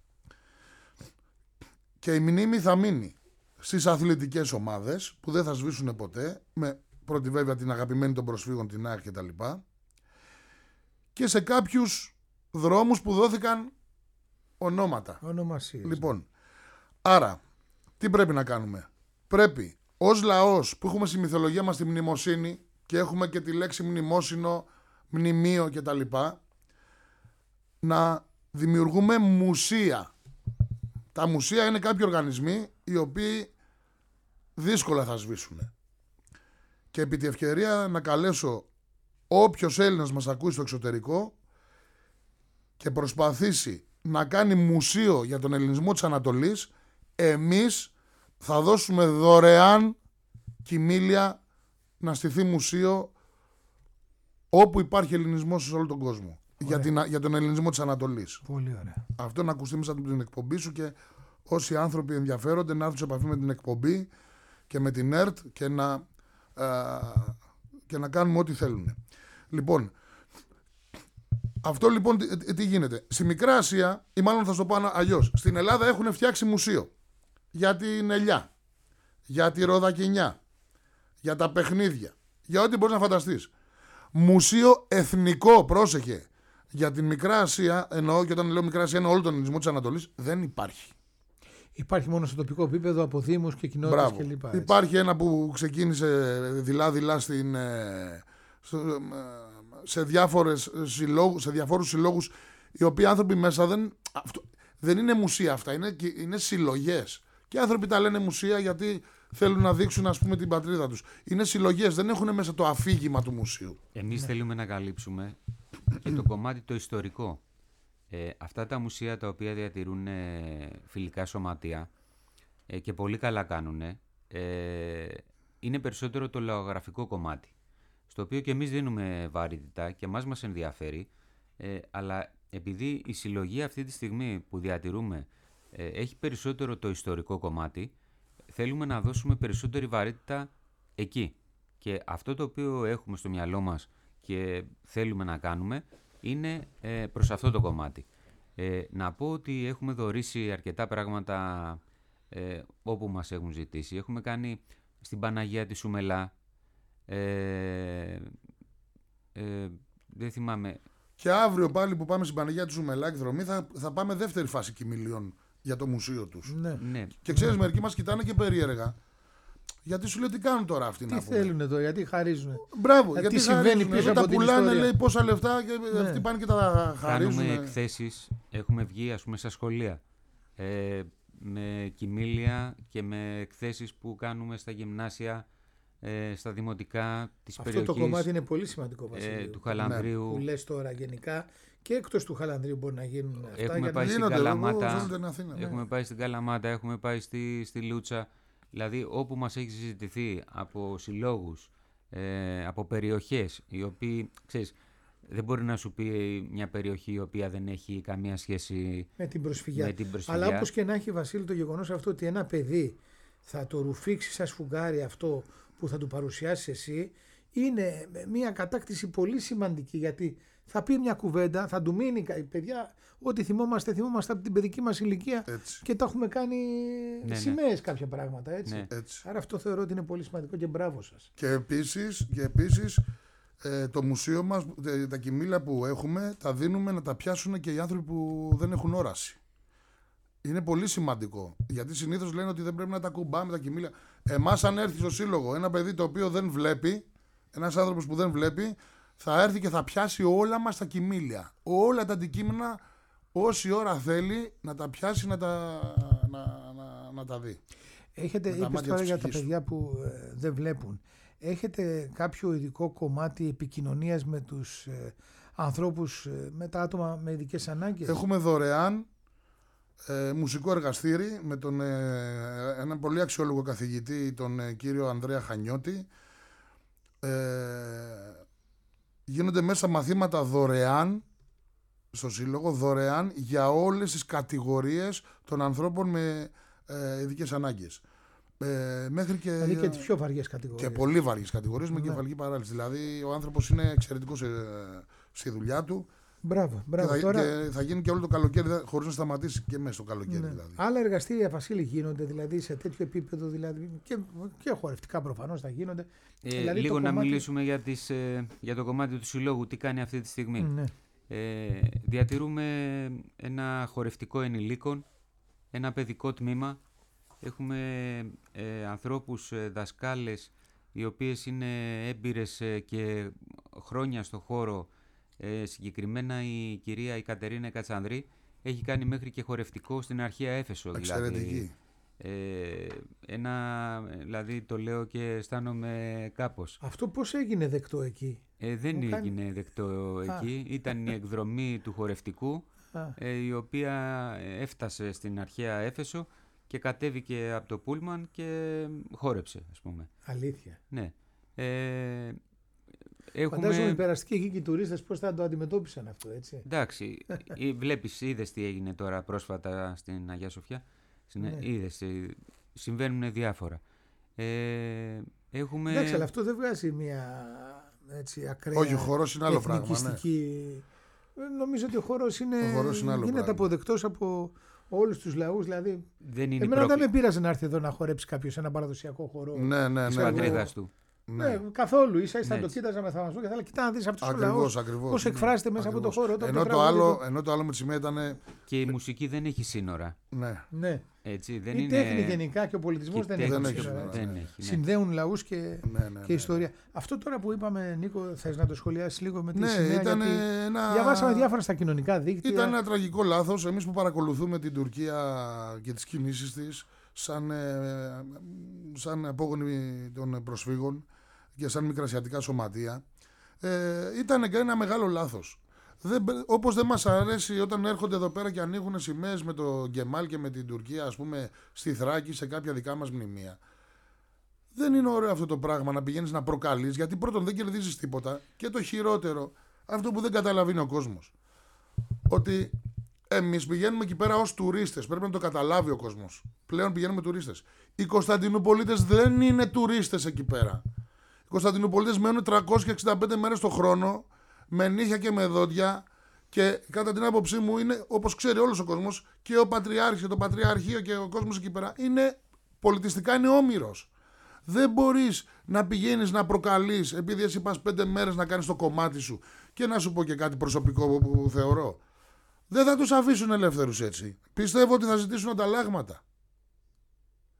Και η μνήμη θα μείνει στις αθλητικές ομάδες που δεν θα σβήσουν ποτέ, με πρώτη βέβαια την αγαπημένη των προσφύγων, την ΑΕΚ και τα λοιπά, και σε κάποιους δρόμους που δόθηκαν ονόματα. Ονομασίες. Λοιπόν, άρα, τι πρέπει να κάνουμε? Πρέπει ως λαός που έχουμε στη μυθολογία μας τη μνημοσύνη και έχουμε και τη λέξη μνημόσυνο, μνημείο κτλ, να δημιουργούμε μουσεία. Τα μουσεία είναι κάποιοι οργανισμοί οι οποίοι δύσκολα θα σβήσουν. Και επί τη ευκαιρία να καλέσω όποιος Έλληνας μας ακούει στο εξωτερικό και προσπαθήσει να κάνει μουσείο για τον ελληνισμό της Ανατολής, εμείς θα δώσουμε δωρεάν κοιμήλια να στηθεί μουσείο όπου υπάρχει ελληνισμός σε όλο τον κόσμο. Για τον ελληνισμό της Ανατολής. Πολύ ωραία. Αυτό να ακουστεί μέσα από την εκπομπή σου και όσοι άνθρωποι ενδιαφέρονται να έρθουν σε επαφή με την εκπομπή και με την ΕΡΤ και να κάνουμε ό,τι θέλουν. Λοιπόν, αυτό λοιπόν τι γίνεται? Στη Μικρά Ασία, ή μάλλον θα σου το πω αλλιώς, στην Ελλάδα έχουν φτιάξει μουσείο για την ελιά, για τη ροδακινιά, για τα παιχνίδια, για ό,τι μπορείς να φανταστείς. Μουσείο εθνικό, πρόσεχε, για την Μικρά Ασία, εννοώ, και όταν λέω Μικρά Ασία είναι όλο τον ελληνισμό της Ανατολής, δεν υπάρχει. Υπάρχει μόνο στο τοπικό επίπεδο από δήμους και κοινότητες κλπ. Υπάρχει ένα που ξεκίνησε δειλά-δειλά σε διαφόρους συλλόγους, οι οποίοι άνθρωποι μέσα δεν είναι μουσεία αυτά, είναι συλλογές. Και οι άνθρωποι τα λένε μουσεία γιατί θέλουν να δείξουν, ας πούμε, την πατρίδα τους. Είναι συλλογές, δεν έχουν μέσα το αφήγημα του μουσείου. Εμείς θέλουμε να καλύψουμε και το κομμάτι το ιστορικό. Αυτά τα μουσεία τα οποία διατηρούν φιλικά σωματεία και πολύ καλά κάνουν, είναι περισσότερο το λαογραφικό κομμάτι, στο οποίο και εμείς δίνουμε βαρύτητα και μας ενδιαφέρει, αλλά επειδή η συλλογή αυτή τη στιγμή που διατηρούμε έχει περισσότερο το ιστορικό κομμάτι, θέλουμε να δώσουμε περισσότερη βαρύτητα εκεί. Και αυτό το οποίο έχουμε στο μυαλό μας και θέλουμε να κάνουμε είναι προς αυτό το κομμάτι. Να πω ότι έχουμε δωρήσει αρκετά πράγματα όπου μας έχουν ζητήσει. Έχουμε κάνει στην Παναγία τη Σουμελά, δεν θυμάμαι. Και αύριο πάλι που πάμε στην Παναγία του Σουμελά εκδρομή θα πάμε δεύτερη φάση κοιμηλίων για το μουσείο τους. Ναι. Ναι. Και ξέρεις, μερικοί μας κοιτάνε και περίεργα. Γιατί σου λέω τι κάνουν τώρα αυτοί Τι να πούμε. θέλουν εδώ, γιατί χαρίζουν. Μπράβο, τι γιατί συμβαίνει χαρίζουν, πίσω εδώ από τα την πουλάνε, ιστορία. λέει πόσα λεφτά και αυτοί πάνε και τα χαρίζουν. Κάνουμε εκθέσεις, έχουμε βγει ας πούμε στα σχολεία με κοιμήλια και με εκθέσεις που κάνουμε στα γυμνάσια, στα δημοτικά της Αυτό περιοχής. το κομμάτι είναι πολύ σημαντικό, Βασίλειο. του Χαλανδρίου. Που λες τώρα γενικά και εκτός του Χαλανδρίου μπορεί να γίνουν αυτά. Έχουμε για πάει να... στην Γίνονται, Καλαμάτα, εγώ ζω στην Αθήνα. έχουμε πάει στην Καλαμάτα, έχουμε πάει στη Λούτσα. Δηλαδή όπου μας έχει συζητηθεί από συλλόγους, από περιοχές, οι οποίοι, ξέρεις, δεν μπορεί να σου πει μια περιοχή η οποία δεν έχει καμία σχέση με την προσφυγιά. προσφυγιά. Αλλά όπως και να έχει, Βασίλη, το γεγονός αυτό ότι ένα παιδί θα το ρουφήξει σαν σφουγγάρι αυτό που θα του παρουσιάσει εσύ, είναι μια κατάκτηση πολύ σημαντική, γιατί θα πει μια κουβέντα, θα του μείνει, παιδιά, ό,τι θυμόμαστε από την παιδική μας ηλικία. Έτσι. Και τα έχουμε κάνει σημαίες κάποια πράγματα, έτσι. Ναι. Έτσι. Άρα αυτό θεωρώ ότι είναι πολύ σημαντικό και μπράβο σας. Και επίσης το μουσείο μας, τα κοιμήλια που έχουμε, τα δίνουμε να τα πιάσουν και οι άνθρωποι που δεν έχουν όραση. Είναι πολύ σημαντικό. Γιατί συνήθως λένε ότι δεν πρέπει να τα κουμπάμε τα κοιμήλια. Εμάς, αν έρθει στο σύλλογο ένα παιδί το οποίο δεν βλέπει, ένας άνθρωπος που δεν βλέπει, θα έρθει και θα πιάσει όλα μας τα κοιμήλια. Όλα τα αντικείμενα, όση ώρα θέλει, να τα πιάσει, να τα δει. Είπες τώρα για τα παιδιά που δεν βλέπουν. Έχετε κάποιο ειδικό κομμάτι επικοινωνίας με τους ανθρώπους, με τα άτομα με ειδικές ανάγκες? Έχουμε δωρεάν μουσικό εργαστήρι με έναν πολύ αξιόλογο καθηγητή, τον κύριο Ανδρέα Χανιώτη. Γίνονται μέσα μαθήματα δωρεάν στο Σύλλογο, δωρεάν για όλες τις κατηγορίες των ανθρώπων με ειδικές ανάγκες. Μέχρι και, δηλαδή και τις πιο βαριές κατηγορίες. Και πολύ βαριές κατηγορίες με κεφαλική παράλυση. Δηλαδή ο άνθρωπος είναι εξαιρετικός στη δουλειά του. Μπράβο. Και θα γίνει και όλο το καλοκαίρι χωρίς να σταματήσει και μέσα στο καλοκαίρι. Ναι. Δηλαδή. Άλλα εργαστήρια, Βασίλη, γίνονται δηλαδή σε τέτοιο επίπεδο, δηλαδή, και χορευτικά προφανώς θα γίνονται. Δηλαδή, λίγο να μιλήσουμε για το κομμάτι του συλλόγου, τι κάνει αυτή τη στιγμή. Ναι. Διατηρούμε ένα χορευτικό ενηλίκων, ένα παιδικό τμήμα. Έχουμε ανθρώπους, δασκάλες, οι οποίες είναι έμπειρες και χρόνια στο χώρο. Συγκεκριμένα η κυρία η Κατερίνα Κατσανδρή έχει κάνει μέχρι και χορευτικό στην αρχαία Έφεσο. Εξαιρετική. Δηλαδή το λέω και αισθάνομαι κάπως. Αυτό πώς έγινε δεκτό εκεί? Δεν έγινε δεκτό εκεί. Ήταν η εκδρομή του χορευτικού, η οποία έφτασε στην αρχαία Έφεσο και κατέβηκε από το πούλμαν και χόρεψε, ας πούμε. Αλήθεια? Ναι. Φαντάζομαι οι περαστικοί εκεί και οι τουρίστες πώς θα το αντιμετώπισαν αυτό, έτσι. Εντάξει, είδες τι έγινε τώρα πρόσφατα στην Αγία Σοφιά. Ναι. Είδες, συμβαίνουν διάφορα. Εντάξει, αλλά αυτό δεν βγάζει μια ακραία. Όχι, ο χορός είναι άλλο πράγμα. Ναι. Νομίζω ότι ο χορός άλλο γίνεται αποδεκτός από όλους τους λαούς. Δηλαδή, εμένα δεν με πείραζε να έρθει εδώ να χορέψει κάποιος ένα παραδοσιακό χορό. Ναι. Πατρίδας του. Ναι, καθόλου. Ίσα-ίσα το κοίταζα με θαυμασμό και θα έλεγα: κοιτά να δεις αυτούς τους λαούς πώς εκφράζεται μέσα από το χώρο. Ενώ το άλλο με τη σημαία ήταν. Και η μουσική δεν έχει σύνορα. Ναι. Έτσι, δεν η είναι... τέχνη γενικά και ο πολιτισμός δεν έχει σύνορα. Ναι. Συνδέουν λαούς και ιστορία. Αυτό τώρα που είπαμε, Νίκο, θες να το σχολιάσεις λίγο με τη σημαία? Ήταν διαβάσαμε διάφερα στα κοινωνικά δίκτυα. Ήταν ένα τραγικό λάθος. Εμείς που παρακολουθούμε την Τουρκία και τις κινήσεις της σαν απόγονοι των προσφύγων και σαν μικρασιατικά σωματεία, ήταν ένα μεγάλο λάθος. Όπως δεν μας αρέσει όταν έρχονται εδώ πέρα και ανοίγουν σημαίες με το Γκεμάλ και με την Τουρκία, ας πούμε, στη Θράκη, σε κάποια δικά μας μνημεία. Δεν είναι ωραίο αυτό το πράγμα να πηγαίνεις να προκαλείς, γιατί πρώτον δεν κερδίζεις τίποτα και το χειρότερο, αυτό που δεν καταλαβαίνει ο κόσμος, ότι εμείς πηγαίνουμε εκεί πέρα ως τουρίστες, πρέπει να το καταλάβει ο κόσμος. Πλέον πηγαίνουμε τουρίστες. Οι Κωνσταντινούπολίτες δεν είναι τουρίστες εκεί πέρα. Οι Κωνσταντινούπολίτες μένουν 365 μέρες το χρόνο, με νύχια και με δόντια, και κατά την άποψή μου είναι, όπως ξέρει όλος ο κόσμος, και ο Πατριάρχης και το Πατριαρχείο και ο κόσμος εκεί πέρα, πολιτιστικά είναι όμηρος. Δεν μπορείς να πηγαίνεις να προκαλείς επειδή εσύ πας 5 μέρες να κάνεις το κομμάτι σου. Και να σου πω και κάτι προσωπικό που θεωρώ. Δεν θα τους αφήσουν ελεύθερους έτσι. Πιστεύω ότι θα ζητήσουν ανταλλάγματα.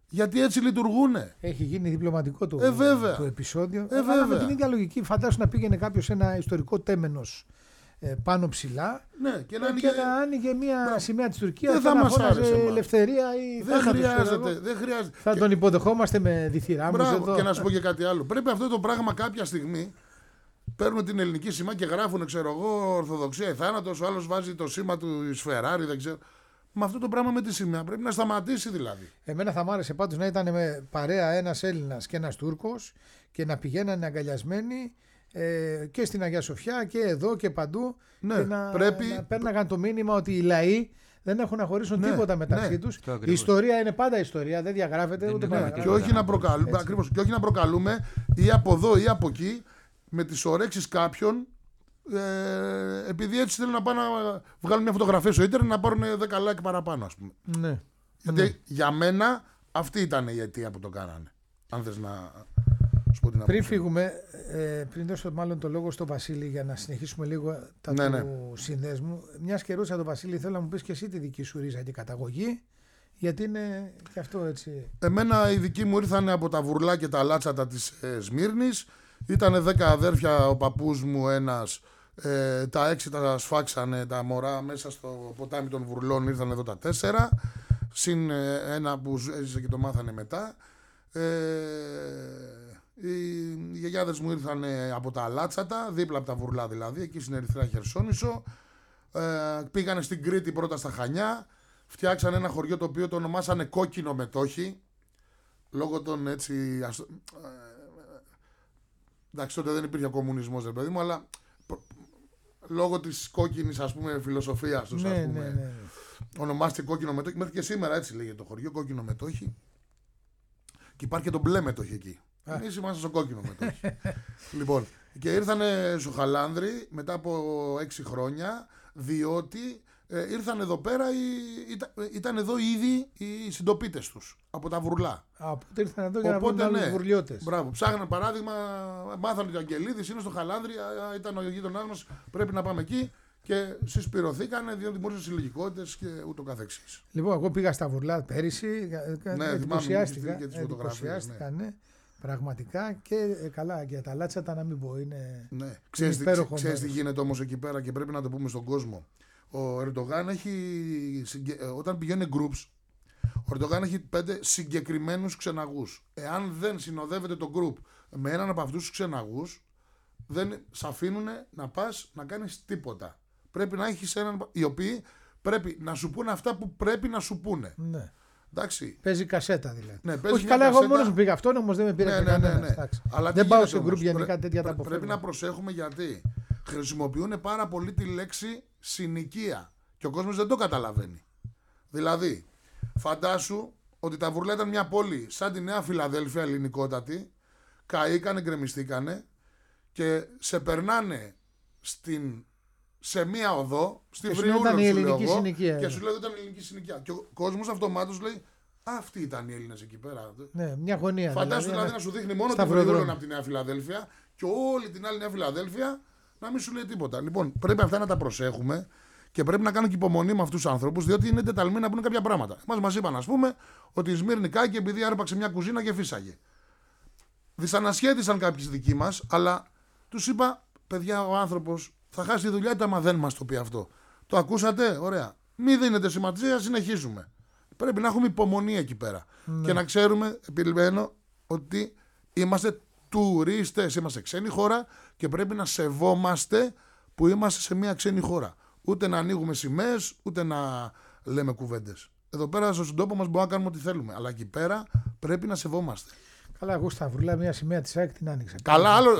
Γιατί έτσι λειτουργούνε. Έχει γίνει διπλωματικό το επεισόδιο. Βέβαια. Με την ίδια λογική, φαντάσου να πήγαινε κάποιο σε ένα ιστορικό τέμενος πάνω ψηλά και να άνοιγε μια σημαία της Τουρκίας δεν και θα να μας φώναζε άρεσε, ελευθερία ή δεν χρειάζεται. Θα τον υποδεχόμαστε με διθυράμους εδώ. Και να σου πω και κάτι άλλο. Πρέπει αυτό το πράγμα κάποια στιγμή παίρνουν την ελληνική σημαία και γράφουν, ξέρω εγώ, Ορθοδοξία ή θάνατος, ο άλλος βάζει το σήμα του Φεράρι, δεν ξέρω. Με αυτό το πράγμα με τη σημαία πρέπει να σταματήσει δηλαδή. Εμένα θα μ' άρεσε πάντως να ήταν με παρέα ένας Έλληνας και ένας Τούρκος και να πηγαίνανε αγκαλιασμένοι και στην Αγία Σοφιά και εδώ και παντού. Ναι, και να παίρναγαν το μήνυμα ότι οι λαοί δεν έχουν να χωρίσουν τίποτα μεταξύ τους. Η ιστορία είναι πάντα ιστορία, δεν διαγράφεται ούτε παραγράφεται. Και όχι να προκαλούμε ή από εδώ ή από εκεί με τις ορέξεις κάποιων. Επειδή έτσι θέλουν να πάνε να βγάλουν μια φωτογραφία στο ίντερνετ να πάρουν 10 like παραπάνω, ας πούμε. Ναι. Γιατί για μένα αυτή ήταν η αιτία που το κάνανε. Αν θες να σου πω την άποψη. Πριν φύγουμε, πριν δώσω μάλλον το λόγο στον Βασίλη για να συνεχίσουμε λίγο τα του συνδέσμου. Μιας και ρώτησα τον Βασίλη, θέλω να μου πεις και εσύ τη δική σου ρίζα και καταγωγή. Γιατί είναι και αυτό έτσι. Εμένα οι δικοί μου ήρθαν από τα βουρλά και τα λάτσατα της Σμύρνης. Ήτανε 10 αδέρφια, ο παππούς μου ένας. Τα 6 τα σφάξανε τα μωρά μέσα στο ποτάμι των βουρλών, ήρθαν εδώ τα 4 συν ένα που έζησε και το μάθανε μετά. Οι γιαγιάδες μου ήρθαν από τα Λάτσατα, δίπλα από τα Βουρλά δηλαδή, εκεί στην Ερυθρά Χερσόνησο. Πήγανε στην Κρήτη πρώτα στα Χανιά, φτιάξανε ένα χωριό το οποίο το ονομάσανε Κόκκινο Μετόχι, λόγω των έτσι... εντάξει, τότε δεν υπήρχε κομμουνισμός, ρε παιδί μου, αλλά λόγω της κόκκινης, ας πούμε, φιλοσοφίας τους, ας πούμε, ναι. Ονομάστηκε Κόκκινο Μετόχι. Μέχρι και σήμερα έτσι λέγεται το χωριό, Κόκκινο Μετόχι. Και υπάρχει και το μπλε μετόχι εκεί. Εμείς είμαστε στο Κόκκινο Μετόχι. Λοιπόν, και ήρθανε στο Χαλάνδρη μετά από 6 χρόνια, διότι ήρθαν εδώ πέρα, ήταν εδώ ήδη οι συντοπίτες τους από τα Βουρλά. Οπότε ήρθαν εδώ για να βρουν άλλους βουρλιώτες. Μπράβο, ψάχναν παράδειγμα, μάθανε ότι ο Αγγελίδης είναι στο Χαλάνδρη, ήταν ο γείτονάς μας, πρέπει να πάμε εκεί. Και συσπηρωθήκανε, διότι δημιούργησαν συλλογικότητες και ούτω καθεξής. Λοιπόν, εγώ πήγα στα Βουρλά πέρυσι. Ναι, εντυπωσιάστηκα. Ναι. Πραγματικά και καλά για τα Λάτσατα να μην πω. Είναι Ξέρεις τι γίνεται όμως εκεί πέρα και πρέπει να το πούμε στον κόσμο. Ο Ερντογάν έχει, όταν πηγαίνει groups, ο Ερντογάν έχει 5 συγκεκριμένους ξεναγούς. Εάν δεν συνοδεύεται το group με έναν από αυτούς τους ξεναγούς, δεν σ' αφήνουν να πας να κάνεις τίποτα. Πρέπει να έχεις έναν, οι οποίοι πρέπει να σου πούνε αυτά που πρέπει να σου πούνε. Ναι. Εντάξει. Παίζει κασέτα δηλαδή. Ναι, όχι καλά, εγώ μόνος μου πήγα αυτόν, όμως δεν με πήρε κανένας. Αλλά δεν πάω σε γκρουπ γενικά τέτοια τα αποφεύγω. Πρέπει να προσέχουμε γιατί χρησιμοποιούν πάρα πολύ τη λέξη συνοικία και ο κόσμος δεν το καταλαβαίνει. Δηλαδή, φαντάσου ότι τα Βουρλά ήταν μια πόλη σαν τη Νέα Φιλαδέλφια, ελληνικότατη, καήκανε, γκρεμιστήκανε και σε περνάνε σε μία οδό, στη Βριούλα σου λέω εγώ, και σου λέει ότι ήταν ελληνική συνοικία. Και ο κόσμος αυτομάτως λέει, αυτοί ήταν οι Έλληνες εκεί πέρα. Ναι, μια γωνία. Φαντάσου δηλαδή να σου δείχνει μόνο τη Βριούλα από τη Νέα Φιλαδέλφια και όλη την άλλη Νέα Φιλαδέλφια να μην σου λέει τίποτα. Λοιπόν, πρέπει αυτά να τα προσέχουμε και πρέπει να κάνουμε και υπομονή με αυτούς τους ανθρώπους, διότι είναι τεταλμένοι να πούνε κάποια πράγματα. Μας είπαν, ας πούμε, ότι η Σμύρνη κάκι επειδή άρπαξε μια κουζίνα και φύσαγε. Δυσανασχέτησαν κάποιοι δικοί μας, αλλά τους είπα, παιδιά, ο άνθρωπος θα χάσει τη δουλειά του άμα δεν μας το πει αυτό. Το ακούσατε, ωραία. Μην δίνετε σημασία, συνεχίζουμε. Πρέπει να έχουμε υπομονή εκεί πέρα. Ναι. Και να ξέρουμε, επιλέγω, ότι είμαστε τουρίστες, είμαστε ξένη χώρα και πρέπει να σεβόμαστε που είμαστε σε μια ξένη χώρα. Ούτε να ανοίγουμε σημαίες, ούτε να λέμε κουβέντες. Εδώ πέρα στον τόπο μας μπορούμε να κάνουμε ό,τι θέλουμε. Αλλά εκεί πέρα πρέπει να σεβόμαστε. Καλά, εγώ στα Βουρλά μια σημαία της ΑΕΚ την άνοιξα. Καλά, άλλο.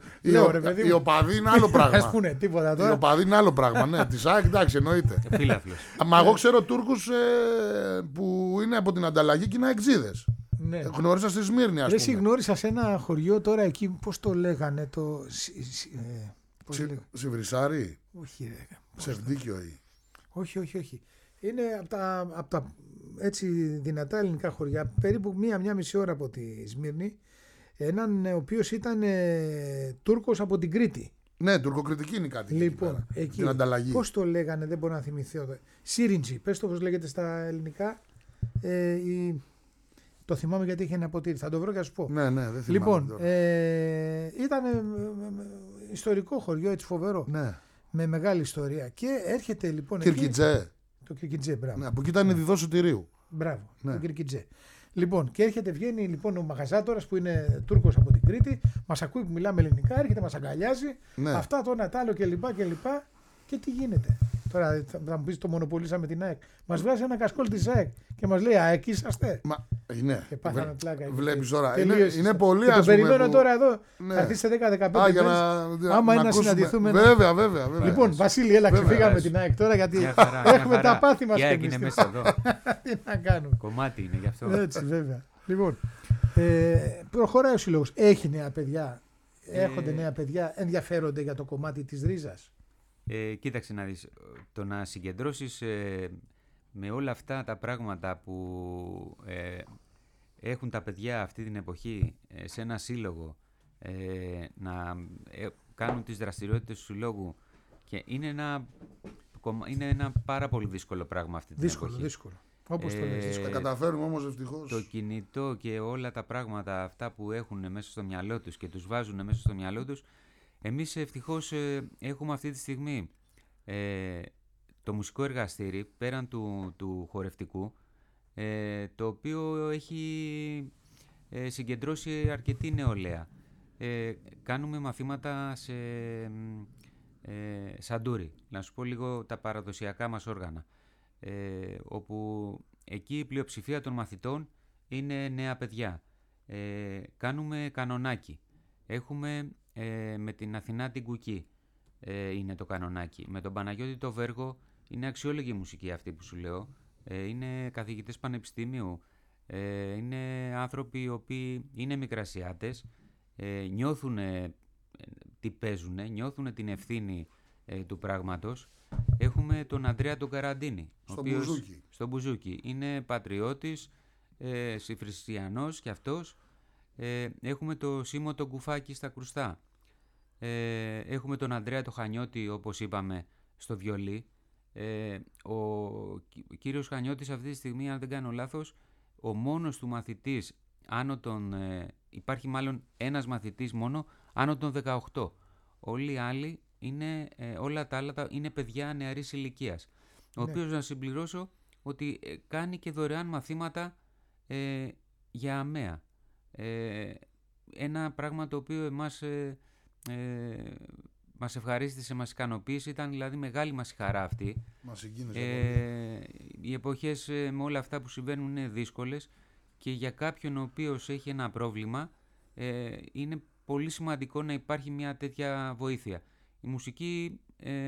Η οπαδή είναι άλλο πράγμα. Ας πούνε τίποτα τώρα. Η οπαδή είναι άλλο πράγμα. Ναι, της ΑΕΚ εντάξει, εννοείται. Μα εγώ ξέρω Τούρκους που είναι από την ανταλλαγή και είναι αεξίδες. Ναι. Γνώρισα στη Σμύρνη, ας πούμε. Εσύ γνώρισα σε ένα χωριό τώρα εκεί, πώς το λέγανε, το. Σιβρισάρι. Όχι, ρε. Σεβδίκιο. Όχι. Είναι από τα έτσι δυνατά ελληνικά χωριά, περίπου μία μισή ώρα από τη Σμύρνη, έναν ο οποίος ήταν Τούρκος από την Κρήτη. Ναι, τουρκοκριτική είναι κάτι. Λοιπόν, εκεί, την ανταλλαγή. Πώς το λέγανε, δεν μπορώ να θυμηθώ. Σύριντζι, πες το πώς λέγεται στα ελληνικά. Το θυμάμαι γιατί είχε ένα ποτήρι. Θα το βρω και θα σου πω. Ναι, δεν θυμάμαι. Λοιπόν, ήταν ιστορικό χωριό, έτσι φοβερό. Ναι. Με μεγάλη ιστορία. Και έρχεται λοιπόν. Κυρκιτζέ. Το Κυρκιτζέ, μπράβο. Ναι, από εκεί ήταν η διδό Σωτηρίου. Μπράβο, Ναι. το Κυρκιτζέ. Λοιπόν, και έρχεται, βγαίνει λοιπόν ο Μαγαζάτορας που είναι Τούρκος από την Κρήτη, μας ακούει που μιλάμε ελληνικά, έρχεται, μας αγκαλιάζει, Ναι. αυτά το ένα τ' άλλο κλπ. Και τι γίνεται. Τώρα θα μου πεις το μονοπολίσαμε την ΑΕΚ. Μας βγάζει ένα κασκόλ της ΑΕΚ και μας λέει ΑΕΚ είσαστε. Ναι. Και πάθαμε πλάκα. Βλέπεις τώρα. Τελείωσε. Είναι πολύ Και το ας πούμε, περιμένω που... τώρα εδώ. Ναι. Θα έρθει σε 10-15 μέρες. Άμα είναι να συναντηθούμε. Βέβαια. Λοιπόν, Βασίλη, έλα Βέβαια. ξεφύγαμε την ΑΕΚ τώρα γιατί Μια χαρά, έχουμε μια τα χαρά. πάθη μας. Η και ΑΕΚ εμείς. είναι μέσα εδώ. Τι να κάνουμε. Κομμάτι είναι γι' αυτό. Έτσι, βέβαια. Λοιπόν, προχωράει ο σύλλογος. Έχει νέα παιδιά. Έρχονται νέα παιδιά. Ενδιαφέρονται για το κομμάτι της ρίζας. Κοίταξε να δεις. Το να συγκεντρώσεις με όλα αυτά τα πράγματα που έχουν τα παιδιά αυτή την εποχή σε ένα σύλλογο, να κάνουν τις δραστηριότητες του συλλόγου, και είναι ένα πάρα πολύ δύσκολο πράγμα αυτή την εποχή. Δύσκολο. Όπως το λες. Τα καταφέρουμε όμως ευτυχώς. Το κινητό και όλα τα πράγματα αυτά που έχουν μέσα στο μυαλό τους και τους βάζουν μέσα στο μυαλό τους, εμείς ευτυχώς έχουμε αυτή τη στιγμή το μουσικό εργαστήρι πέραν του χορευτικού, το οποίο έχει συγκεντρώσει αρκετή νεολαία. Κάνουμε μαθήματα σε σαντούρι, να σου πω λίγο τα παραδοσιακά μας όργανα, όπου εκεί η πλειοψηφία των μαθητών είναι νέα παιδιά. Κάνουμε κανονάκι. Έχουμε με την Αθηνά την Κουκή είναι το κανονάκι. Με τον Παναγιώτη το Βέργο είναι αξιόλογη μουσική αυτή που σου λέω. Είναι καθηγητές πανεπιστήμιου. Είναι άνθρωποι οι οποίοι είναι μικρασιάτες. Νιώθουν τι παίζουν, νιώθουν την ευθύνη του πράγματος. Έχουμε τον Αντρέα τον Καραντίνη. Στο Μπουζούκι. Είναι πατριώτης, συμφριστιανός κι αυτός. Έχουμε το Σίμω τον Κουφάκη στα Κρουστά. Έχουμε τον Ανδρέα το Χανιώτη, όπως είπαμε, στο βιολί. Ο κύριος Χανιώτης αυτή τη στιγμή, αν δεν κάνω λάθος, ο μόνος του μαθητής άνω των... υπάρχει μάλλον ένας μαθητής μόνο άνω των 18. Όλοι οι άλλοι είναι, όλα τα άλλα είναι παιδιά νεαρής ηλικίας. Ο οποίος, να συμπληρώσω, ότι κάνει και δωρεάν μαθήματα για ΑΜΕΑ. Ένα πράγμα το οποίο εμάς μας ευχαρίστησε, μας ικανοποίησε, ήταν δηλαδή μεγάλη μας η χαρά αυτή. Μας συγκίνησε πολύ. Οι εποχές με όλα αυτά που συμβαίνουν είναι δύσκολες και για κάποιον ο οποίος έχει ένα πρόβλημα είναι πολύ σημαντικό να υπάρχει μια τέτοια βοήθεια. Η μουσική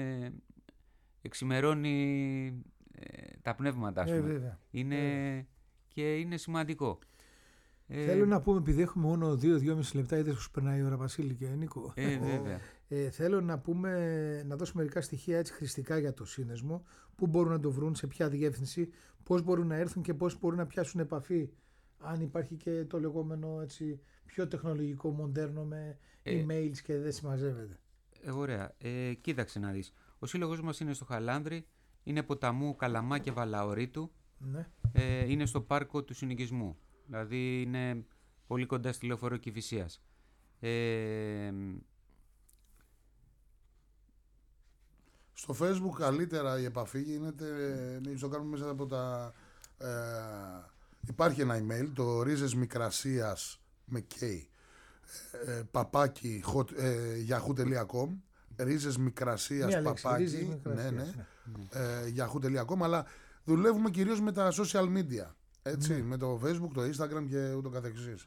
εξημερώνει τα πνεύματα, ας πούμε. Και είναι σημαντικό. Θέλω να πούμε, επειδή έχουμε μόνο 2-2,5 λεπτά, είδες πως περνάει η ώρα, Βασίλη και Νίκο. Βέβαια. Θέλω να πούμε, να δώσουμε μερικά στοιχεία έτσι χρηστικά για το σύνεσμο, πού μπορούν να το βρουν, σε ποια διεύθυνση, πώς μπορούν να έρθουν και πώς μπορούν να πιάσουν επαφή, αν υπάρχει και το λεγόμενο έτσι, πιο τεχνολογικό, μοντέρνο με emails και δεν συμμαζεύεται. Ωραία. Κοίταξε να δεις. Ο σύλλογος μας είναι στο Χαλάνδρι, είναι ποταμού Καλαμά και Βαλαωρίτου. Ναι. Είναι στο πάρκο του συνοικισμού. Δηλαδή είναι πολύ κοντά στη λεωφορείο Κηφισίας. Στο Facebook καλύτερα η επαφή γίνεται, το κάνουμε μέσα από τα... υπάρχει ένα email, το ρίζες μικρασίας με K, παπάκι yahoo.com, ρίζες μικρασίας παπάκι, yahoo.com, αλλά δουλεύουμε κυρίως με τα social media. Έτσι, με το Facebook, το Instagram και ούτω καθεξής.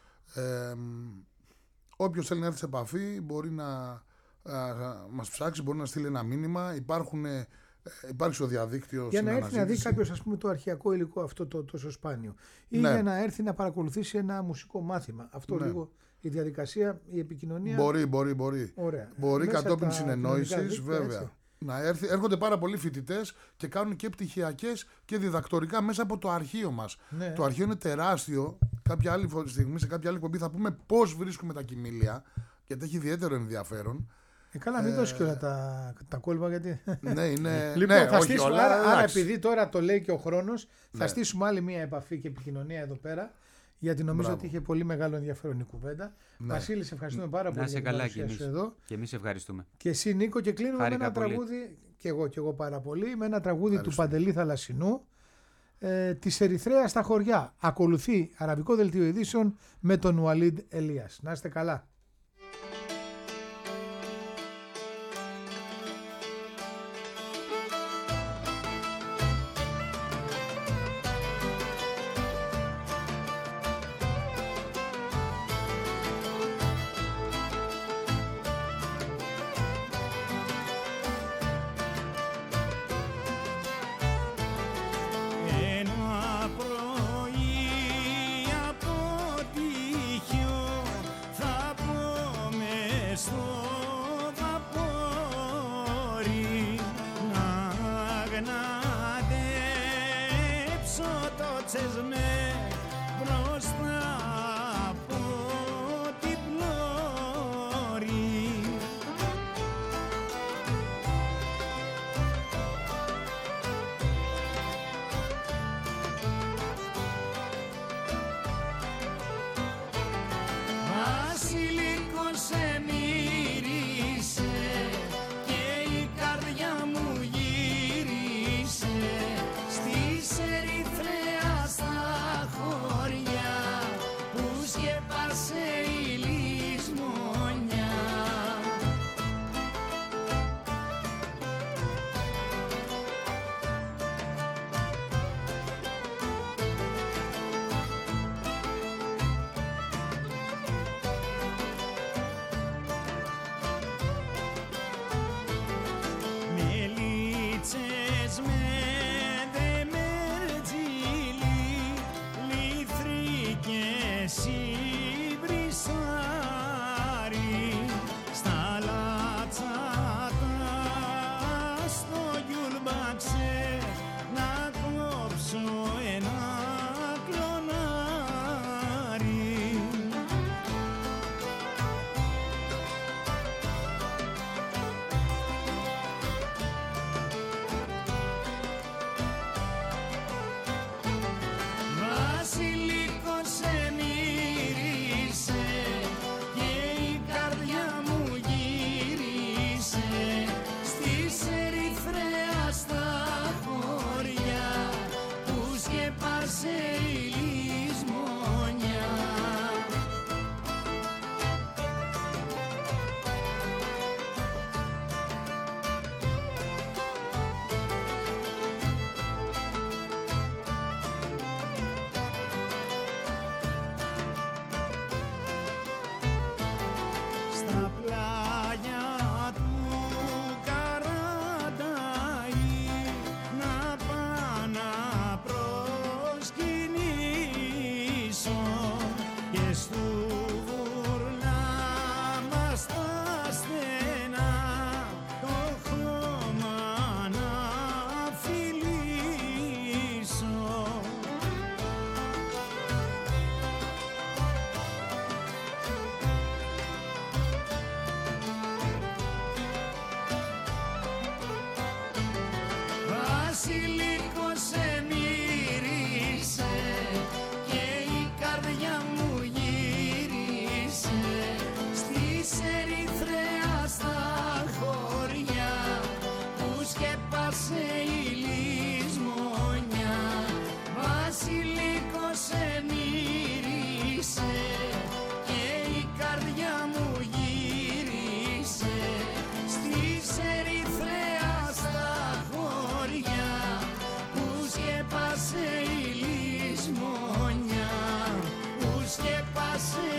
Όποιος θέλει να έρθει σε επαφή μπορεί να μας ψάξει, μπορεί να στείλει ένα μήνυμα. Υπάρχει στο διαδίκτυο. Για να έρθει να δει κάποιος, ας πούμε, το αρχαιακό υλικό αυτό το τόσο σπάνιο. Ή για να έρθει να παρακολουθήσει ένα μουσικό μάθημα. Αυτό λίγο η διαδικασία, η επικοινωνία. Μπορεί. Ωραία. Μπορεί Μέσα κατόπιν τα συνεννόησης, βέβαια. Έτσι. Να έρθει. Έρχονται πάρα πολλοί φοιτητές και κάνουν και πτυχιακές και διδακτορικά μέσα από το αρχείο μας. Ναι. Το αρχείο είναι τεράστιο. Κάποια άλλη στιγμή, σε κάποια άλλη εκπομπή, θα πούμε πώς βρίσκουμε τα κοιμήλια, γιατί έχει ιδιαίτερο ενδιαφέρον. Καλά, μην δώσει και όλα τα κόλπα, γιατί. Ναι, είναι. Λοιπόν, ναι, θα όχι στήσουμε, όλα, άρα επειδή τώρα το λέει και ο χρόνος, θα Ναι. στήσουμε άλλη μία επαφή και επικοινωνία εδώ πέρα. γιατί νομίζω Μπράβο. ότι είχε πολύ μεγάλο ενδιαφέρον η κουβέντα. Ναι. Βασίλη, σε ευχαριστούμε πάρα Να πολύ είσαι για την καλά κι παρουσία σου εμείς. εδώ. Και εμείς ευχαριστούμε. Και εσύ, Νίκο, και κλείνουμε Χάρηκα με ένα πολύ. τραγούδι, και εγώ πάρα πολύ, με ένα τραγούδι Ευχαριστώ. του Παντελή Θαλασσινού, της Ερυθρέας στα χωριά. Ακολουθεί Αραβικό Δελτίο Ειδήσεων με τον Ουαλίντ Ελίας. Να είστε καλά. Ένα πρωί από τυχείο θα πω μες στο βαπόρι να γναδέψω το τσεσμέ μπροστά από την πλώρη. Βασιλικό σε μύρισε και η καρδιά μου γύρισε στις Ερυθρέα στα χωριά που σκέπασε η λησμονιά. Μελίτσες με δεμερτζίλι, λίθρι και συμπρισάρι, στα λατσάτα στο γιουλμπαξέ να κόψω ένα κλονάρι. Βασιλικό σε μύρισε και η καρδιά μου γύρισε στις Ερυθρέα στα χωριά που σκέπασε η λησμονιά. Στα πλάγια του Καρανταΐ να πάω να προσκυνήσω και στου βούρνα μας τα στενά το χώμα να φιλήσω. Βασιλικό σε μύρισε και η καρδιά μου γύρισε στις Ερυθρέα στα χωριά που σκέπασε η λησμονιά. Βασιλικό σε μύρισε και η καρδιά μου γύρισε στις Ερυθρέα στα χωριά που σκέπασε η λησμονιά, που σκέπασε